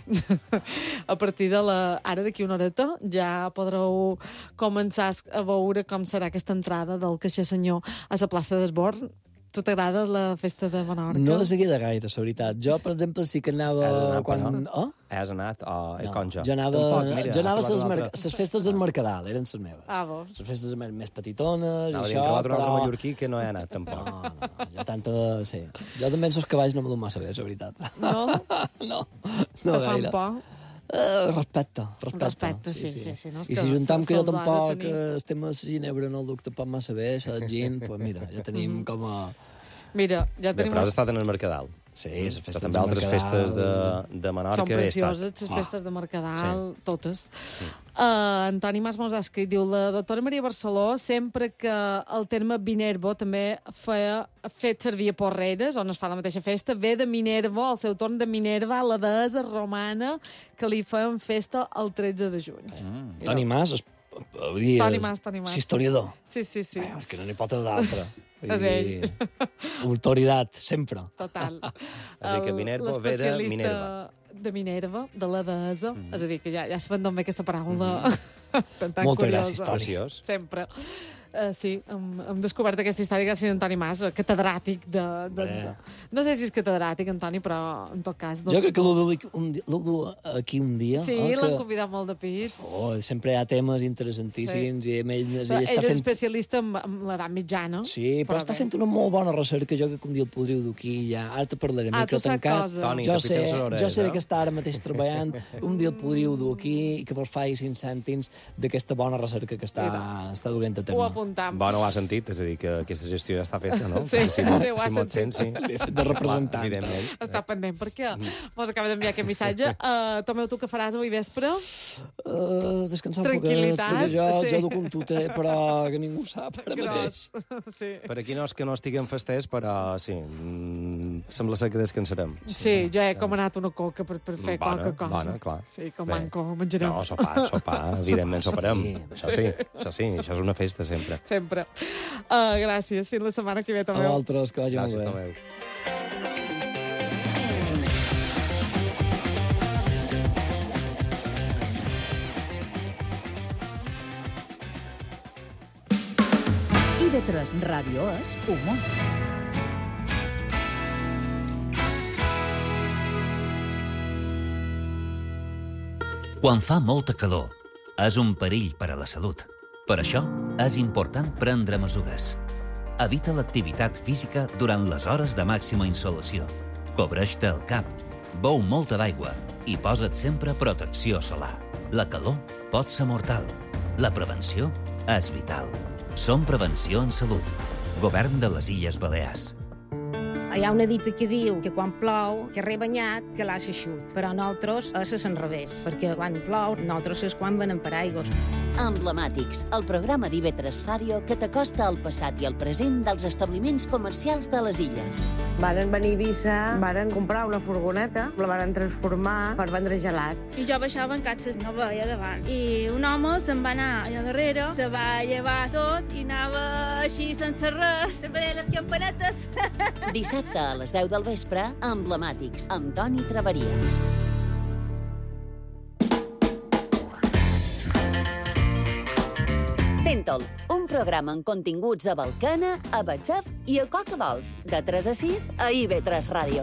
A partir de la... Ara, d'aquí una horeta, ja podreu començar a veure com serà aquesta entrada del caixer senyor a la plaça d'Esborn. Tu t'agrada la festa de Menorca? No de seguida gaire, la veritat. Jo, per exemple, sí que anava... Has anat, quan... no? Oh? Has anat o no, com jo? Jo anava, Tampoc, mira, jo anava a les, altre... mer... les festes del Mercadal, eren les meves. Ah, vos? Les festes més, més petitones no, i això, trobat però... un altre mallorquí que no he anat, tampoc. No, no, no, jo tanta... Sí. Jo també els cavalls no me dono massa bé, la veritat. No? no, no Te gaire. fan por? Uh, respecte, respecte. Respecte, sí, sí. sí, sí no, I si juntam que jo tampoc tenir... el tema de ginebra no el duc tampoc massa bé, això del gin, doncs mira, ja tenim com a... Mira, ja tenim... Bé, però has estat en el Mercadal. Sí, les festes també altres festes de, de Menorca. Són precioses, les festes de Mercadal, sí. totes. Sí. Uh, Antoni Mas mos ha escrit, diu, la doctora Maria Barceló, sempre que el terme Minervo també feia, fet servir a Porreres, on es fa la mateixa festa, ve de Minervo, al seu torn de Minerva, la deessa romana, que li feien festa el tretze de juny. Mm. Toni Mas, es, dir, Toni Mas, Toni Mas. és historiador. Sí, sí, sí. Bé, és que no n'hi pot haver d'altra. És ell. Autoritat, sempre. Total. És a dir, que Minerva ve de Minerva. de Minerva, de la deessa. Mm. És a dir, que ja, ja sabem d'on ve aquesta paraula mm. tan, tan Molta curiosa. gràcia, històries. Sempre. Uh, sí, hem, hem descobert aquesta història gràcies a Antoni Mas, catedràtic de... de, de... No sé si és catedràtic, Antoni, però en tot cas... Jo crec que l'ho du aquí un dia. Sí, oh, l'han que... convidat molt de pits. Oh, sempre hi ha temes interessantíssims sí. i ell, ell, ell està és fent... especialista en, en l'edat mitjana. Sí, però, però està bé. fent una molt bona recerca, jo crec que un dia el podríeu dur aquí ja. Ara te parlaré. Ah, tu saps cosa. Toni, jo sé, orelles, jo sé eh? que està ara mateix treballant. Un dia el podríeu dur aquí i que vos faci cinc cèntims d'aquesta bona recerca que està, està duent a terme. Ho apuntam. Bueno, ho has sentit, és a dir, que aquesta gestió ja està feta, no? Sí, si sí, ho has si sentit. Sí. De representant. Evidentment. Està pendent, perquè mos acaba d'enviar aquest missatge. Uh, Tomeu, tu què faràs avui vespre? Uh, descansar un poquet, perquè jo, sí. jo duc un tuter, però que ningú sap ara mateix. Sí. Per aquí no és que no estiguem festers, però sí, mm, sembla ser que descansarem. Sí, sí jo he comanat una coca per, per fer bona, qualque cosa. Bona, clar. Sí, com manco menjarem. No, sopar, sopar, evidentment soparem. Sí. Això sí, això sí, això és una festa sempre. Sempre. Uh, gràcies, fins la setmana que ve, Tomeu. A vosaltres, que vagi gràcies, molt bé. Tomeu. I de tres Ràdio és humor. Quan fa molta calor, és un perill per a la salut. Per això, és important prendre mesures. Evita l'activitat física durant les hores de màxima insolació. Cobreix-te el cap, beu molta d'aigua i posa't sempre protecció solar. La calor pot ser mortal. La prevenció és vital. Som Prevenció en Salut. Govern de les Illes Balears. Hi ha una dita que diu que quan plou, que rebanyat, que l'ha eixut. Però nosaltres és a l'enrevés, perquè quan plou, nosaltres és quan venem per aigües. Emblemàtics, el programa d'I V tres Ràdio que t'acosta al passat i al present dels establiments comercials de les illes. Varen venir a Eivissa, varen comprar una furgoneta, la varen transformar per vendre gelats. I jo baixava en catxes, no veia davant. I un home se'n va anar allà darrere, se va llevar tot i anava així sense res, sempre deia les campanetes. Dissabte a les deu del vespre, Emblemàtics, amb Toni Traveria. Tentol, un programa amb continguts a Balcana, a WhatsApp i a Coca-Dols, de tres a sis a I V tres Ràdio.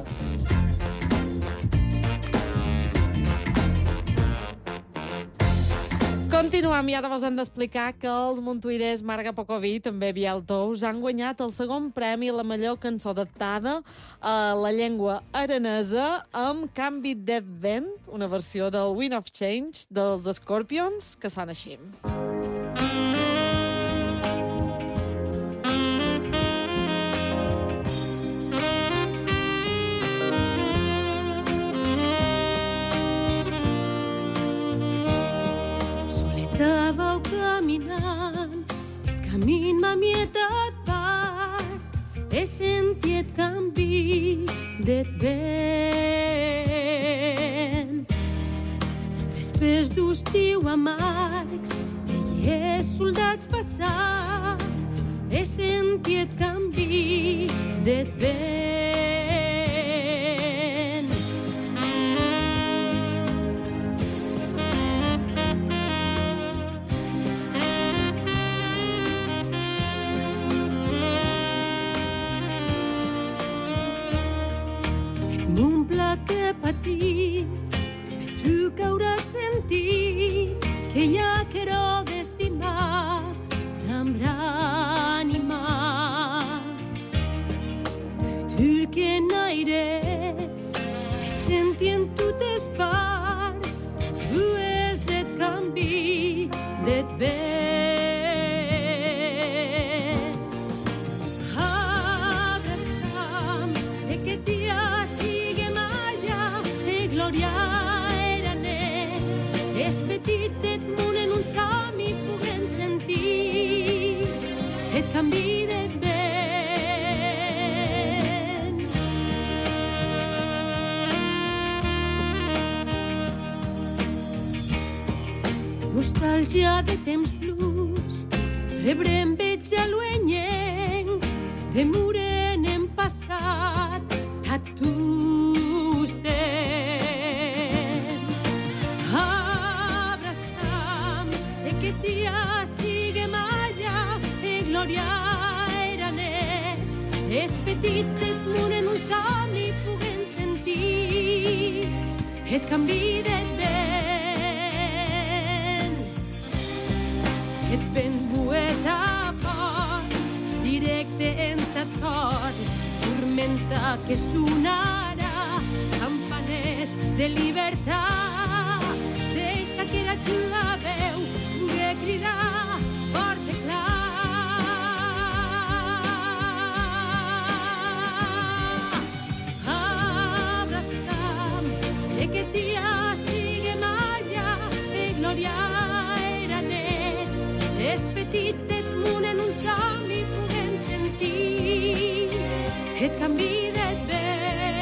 Continuem i ara vos hem d'explicar que els montuirers Marga Pocoví, també Biel Tous, han guanyat el segon premi a la millor cançó adaptada a la llengua aranesa amb Canvi Dead Vent, una versió del Wind of Change dels Scorpions, que sona així. Estàveu caminant, et Cammin ma mietat part, he sentit canvi det vent. Després d'estiu amargs, veies soldats passar, he sentit canvi det vent. Que patís, tu que hauràs sentit que ja quiero d'estimar amb animar. Tu que naires, et senti en totes parts, tu és et canvi det vent. Abraçam, e que dia glòria era net, els petits d'et món en un somni puguen sentir et canvi d'et vent. Nostàlgia de temps blues, rebrem veig aluenyencs, de muren en passat, a tus temps. Aquest dia siguem allà, e glòria era net, els petits d'et món en un somni puguen sentir et canvi d'et vent. Et vent bueta fort, directe en tat cor, tormenta que sonarà, campaners de llibertat, deixa que era tu la veu, pugui cridar fort i clar. Abraçam, i aquest dia siguem allà, e glòria era net, els petits d'et món en un somni puguen sentir et canvi d'et vent.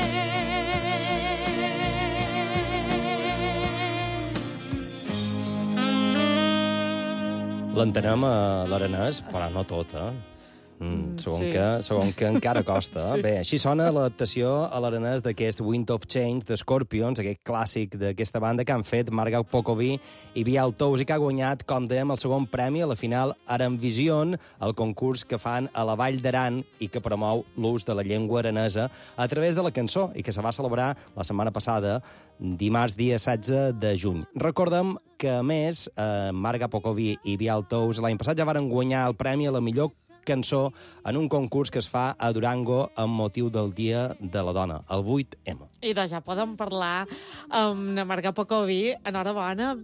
L'entenem a l'Aranès, però no tot, eh? Mm, segon, sí. que, segon que encara costa. Sí. Bé, així sona l'adaptació a l'Aranès d'aquest Wind of Change de Scorpions, aquest clàssic d'aquesta banda que han fet Marga Pocoví i Bial Tous i que ha guanyat, com dèiem, el segon premi a la final Aranvision, el concurs que fan a la Vall d'Aran i que promou l'ús de la llengua aranesa a través de la cançó i que se va celebrar la setmana passada, dimarts, dia setze de juny. Recordem que, a més, eh, Marga Pocoví i Bial Tous l'any passat ja varen guanyar el premi a la millor cançó en un concurs que es fa a Durango amb motiu del Dia de la Dona, el vuit ema. I de ja podem parlar amb la Marga Pocoví. Enhorabona.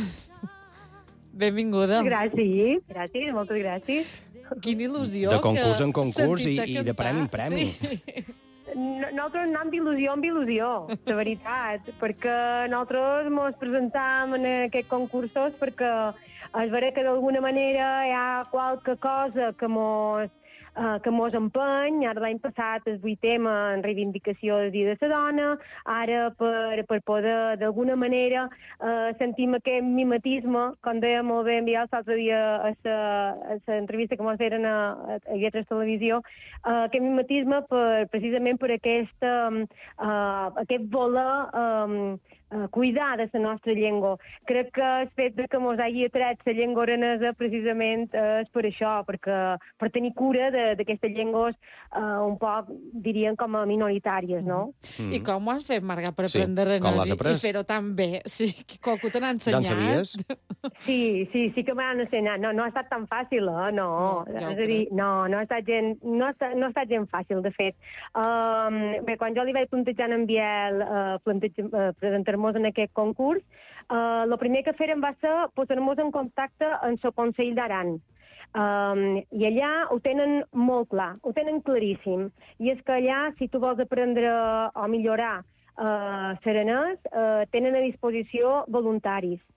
Benvinguda. Gràcies, gràcies, moltes gràcies. Quina il·lusió. De concurs que en concurs i, sentir-te i de premi en premi. Sí. Nosaltres anem d'il·lusió en il·lusió, de veritat, perquè nosaltres ens presentam en aquests concursos perquè és vera que d'alguna manera hi ha qualque cosa que mos, uh, que mos empeny. Ara l'any passat el vuit ema en reivindicació del Dia de la Dona, ara per, per poder d'alguna manera uh, sentim aquest mimetisme, com deia molt bé en Biel l'altre dia a l'entrevista que mos feren a, a Lletres Televisió, uh, aquest mimetisme per, precisament per aquesta, uh, aquest voler um, Uh, cuidar de la nostra llengua. Crec que el fet de que mos hagi atret la llengua aranesa precisament uh, és per això, perquè per tenir cura d'aquestes llengües uh, un poc, dirien, com a minoritàries, no? Mm. I com ho has fet, Marga, per sí. aprendre aranès i, i fer-ho tan bé? Sí, que qualcú te n'ha ensenyat? Ja en sabies? Sí, sí, sí que m'han ensenyat. No, no ha estat tan fàcil, eh? No. no ja és a dir, no, no ha estat gent, no ha estat, no ha estat gent fàcil, de fet. Um, bé, quan jo li vaig plantejar en Biel uh, plantejar, uh, presentar en aquest concurs, el uh, primer que fèrem va ser posar-nos en contacte amb el Consell d'Aran. Um, I allà ho tenen molt clar, ho tenen claríssim. I és que allà, si tu vols aprendre o millorar uh, l'aranès, uh, tenen a disposició voluntaris.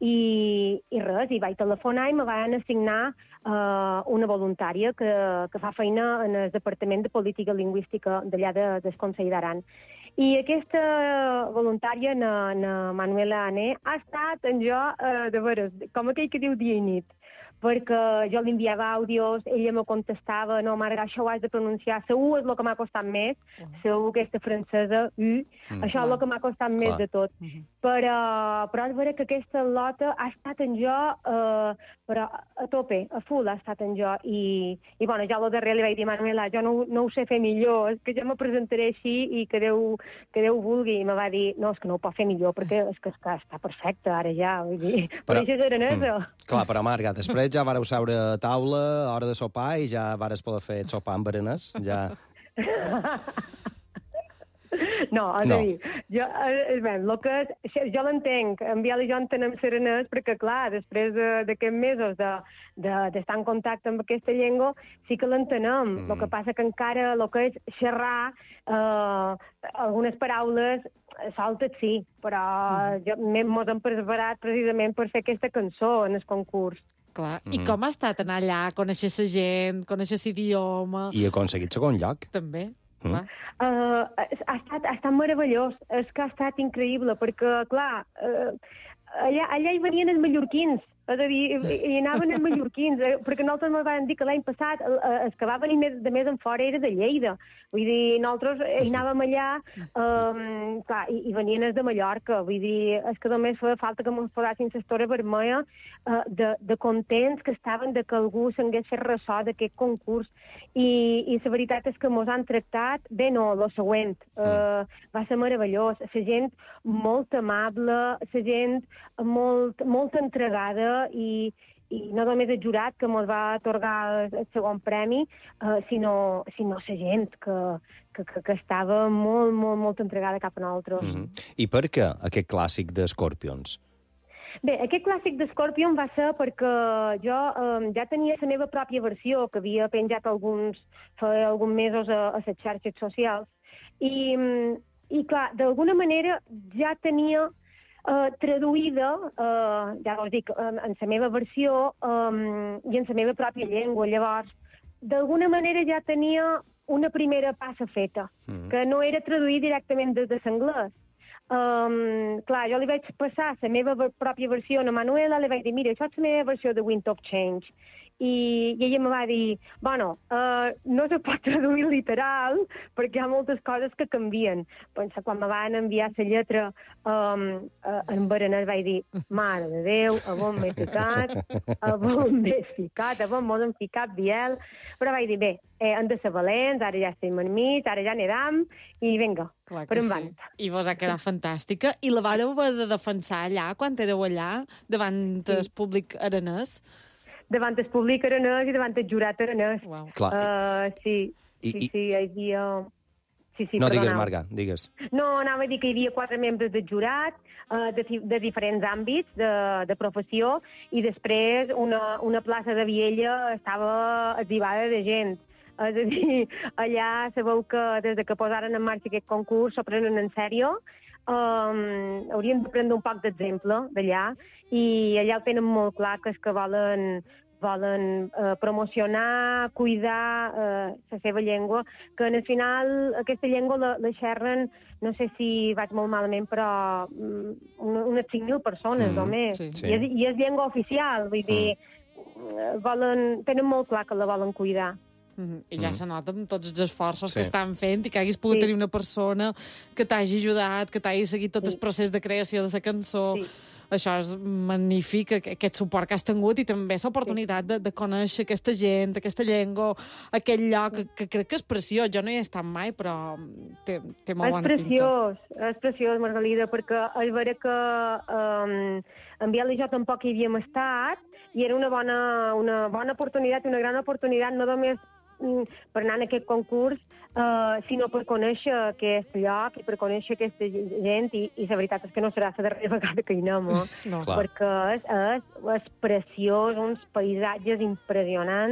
I, i res, i vaig telefonar i me van assignar uh, una voluntària que, que fa feina en el Departament de Política Lingüística d'allà de, del Consell d'Aran. I aquesta voluntària, na, na Manuela Ané, ha estat en jo, uh, de veres, com aquell que diu dia i nit, perquè jo li enviava àudios, ella me contestava, no, Marga, això ho has de pronunciar, la U és el que m'ha costat més, la U aquesta francesa, U, mm, això és el que m'ha costat clar. més de tot. Mm -hmm. Però, però és vera que aquesta lota ha estat en jo, eh, però a tope, a full ha estat en jo, i, i bueno, jo a lo darrer li vaig dir, Manuela, jo no, no ho sé fer millor, és que jo me presentaré així i que Déu, que Déu vulgui, i me va dir, no, és que no ho pot fer millor, perquè és que, és que està perfecte ara ja, vull dir, però això és aranesa. Mm, clar, però Marga, després ja vareu seure a taula, hora de sopar, i ja vares poder fer sopar amb aranès, ja... No, és no. a dir, jo, eh, bé, lo que és, jo l'entenc, en Biel i jo entenem serenès, perquè, clar, després d'aquests mesos d'estar de, de, en contacte amb aquesta llengua, sí que l'entenem. El mm. que passa que encara el que és xerrar, eh, algunes paraules, salta't sí, però mm. jo, mos hem preparat precisament per fer aquesta cançó en el concurs. Clar. Mm. I com ha estat anar allà, conèixer la gent, conèixer l'idioma... I aconseguit segon lloc. També. Mm. Uh, ha, estat, ha estat meravellós, és que ha estat increïble, perquè, clar, uh, allà, allà hi venien els mallorquins, és a dir, hi anaven els mallorquins, eh, perquè nosaltres ens van dir que l'any passat el, el que va venir més, de més en fora era de Lleida. Vull dir, nosaltres hi anàvem allà, um, clar, i, i venien els de Mallorca, vull dir, és que només feia falta que ens posessin l'estora vermella uh, de, de contents que estaven de que algú s'hagués fet ressò d'aquest concurs. I, i la veritat és que ens han tractat, bé no, el següent, uh, va ser meravellós, la gent molt amable, la gent molt, molt entregada, i, i no només el jurat que ens va atorgar el segon premi, eh, sinó, sinó la gent que, que, que, que estava molt, molt, molt entregada cap a nosaltres. Mm-hmm. I per què aquest clàssic de Scorpions? Bé, aquest clàssic de Scorpion va ser perquè jo eh, ja tenia la meva pròpia versió, que havia penjat alguns, fa alguns mesos a, a les xarxes socials, i, i clar, d'alguna manera ja tenia Uh, traduïda, uh, ja us dic, um, en la meva versió um, i en la meva pròpia llengua. Llavors, d'alguna manera ja tenia una primera passa feta, mm. que no era traduir directament des de l'anglès. Um, clar, jo li vaig passar la meva pròpia versió a Manuela, li vaig dir, mira, això és la meva versió de Wind of Change. I, i ella em va dir, bueno, uh, no se pot traduir literal perquè hi ha moltes coses que canvien. Pensa, quan me van enviar la lletra um, uh, en berenès vaig dir, mare de Déu, a on m'he ficat, a on m'he ficat, a on m'ho hem ficat, Biel. Però vaig dir, bé, eh, hem de ser valents, ara ja estem enmig, ara ja anirem, i vinga, clar per sí. endavant. I vos ha quedat fantàstica. I la vareu haver de defensar allà, quan éreu allà, davant sí. el públic aranès? Davant el públic aranès i davant el jurat aranès. Wow. Uh, sí, I, sí, i... sí, hi havia... Sí, sí, no, perdoneu. digues, Marga, digues. No, anava a dir que hi havia quatre membres del jurat, uh, de, de diferents àmbits de, de professió, i després una, una plaça de Viella estava atzivada de gent. És a dir, allà sabeu que des de que posaren en marxa aquest concurs s'ho prenen en sèrio. Um, hauríem de prendre un poc d'exemple d'allà, i allà ho tenen molt clar, que és que volen, volen uh, promocionar, cuidar uh, la seva llengua, que al final aquesta llengua la, la xerren, no sé si vaig molt malament, però um, unes cinc mil persones mm, només, sí, sí. I, és, i és llengua oficial, vull dir, mm. volen, tenen molt clar que la volen cuidar. Mm-hmm. I ja mm. se nota amb tots els esforços sí. que estan fent i que haguis pogut sí. tenir una persona que t'hagi ajudat, que t'hagi seguit tot sí. el procés de creació de la cançó. Sí. Això és magnífic, aquest suport que has tingut, i també l'oportunitat de, de conèixer aquesta gent, aquesta llengua, aquest lloc, que, que crec que és preciós. Jo no hi he estat mai, però té, té molt bona pinta. És preciós, és preciós, Margalida, perquè és vera que um, en Biel i jo tampoc hi havíem estat, i era una bona, una bona oportunitat, una gran oportunitat, no només per anar en aquest concurs, uh, sinó per conèixer aquest lloc i per conèixer aquesta gent, i, i la veritat és que no serà la darrera vegada que hi anem, no. perquè és, és, és preciós, uns paisatges impressionants,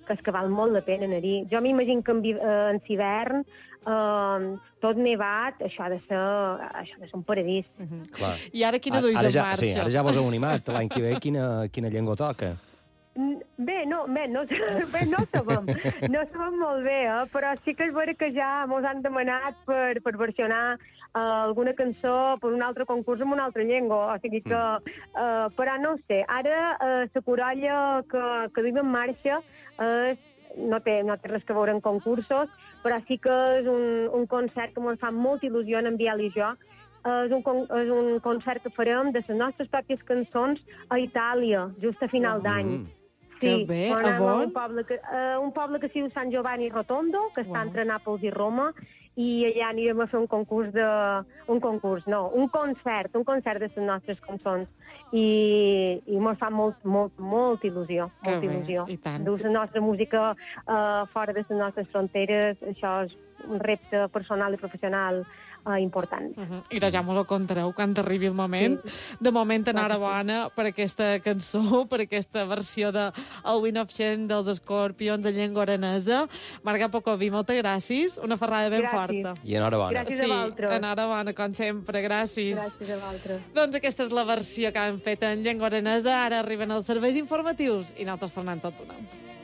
que és que val molt la pena anar-hi. Jo m'imagino que en, vi- eh, en hivern, eh, tot nevat, això ha de ser, això ha de ser un paradís. Clar. I ara quina Ara- duis ara en ja, marxa? Sí, ara ja vos heu animat. L'any que ve quina, quina llengua toca? Bé, no, bé, no, bé, no sabem, no sabem molt bé, eh? Però sí que és vera que ja mos han demanat per, per versionar uh, alguna cançó per un altre concurs en una altra llengua, o sigui que, uh, però no ho sé, ara uh, la corolla que, que duim en marxa és, no, té, no té res que veure en concursos, però sí que és un, un concert que ens fa molta il·lusió en Biel i jo. És un, con- és un concert que farem de les nostres pròpies cançons a Itàlia, just a final d'any. Mm. Que bé, a anem on? un poble que, uh, un poble que es diu Sant Giovanni Rotondo, que està Uau. entre Nàpols i Roma, i allà anirem a fer un concurs de... Un concurs, no, un concert, un concert de les nostres cançons. I, i ens fa molt, molt, molt il·lusió, Que molta bé, il·lusió. i tant. Dur la nostra música uh, fora de les nostres fronteres, això és un repte personal i professional uh, important. Uh -huh. I ja mos ho contareu quan arribi el moment. Sí. De moment, enhorabona per aquesta cançó, per aquesta versió de El Wind of Change dels Scorpions en llengua aranesa. Marga Pocoví, moltes gràcies. Una ferrada ben Gràcies. forta. I enhorabona. Gràcies a Sí, vosaltres. enhorabona, com sempre. Gràcies. Gràcies a vosaltres. Doncs aquesta és la versió que han fet en llengua aranesa. Ara arriben els serveis informatius i nosaltres tornem tot una.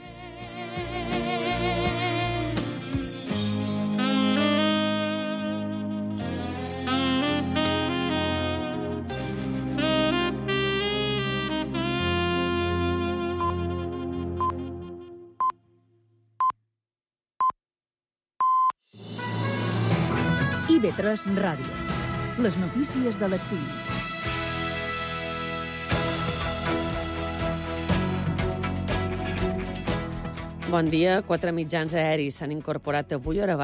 I V tres Ràdio. Les notícies de les cinc. Bon dia. Quatre mitjans aeris s'han incorporat avui a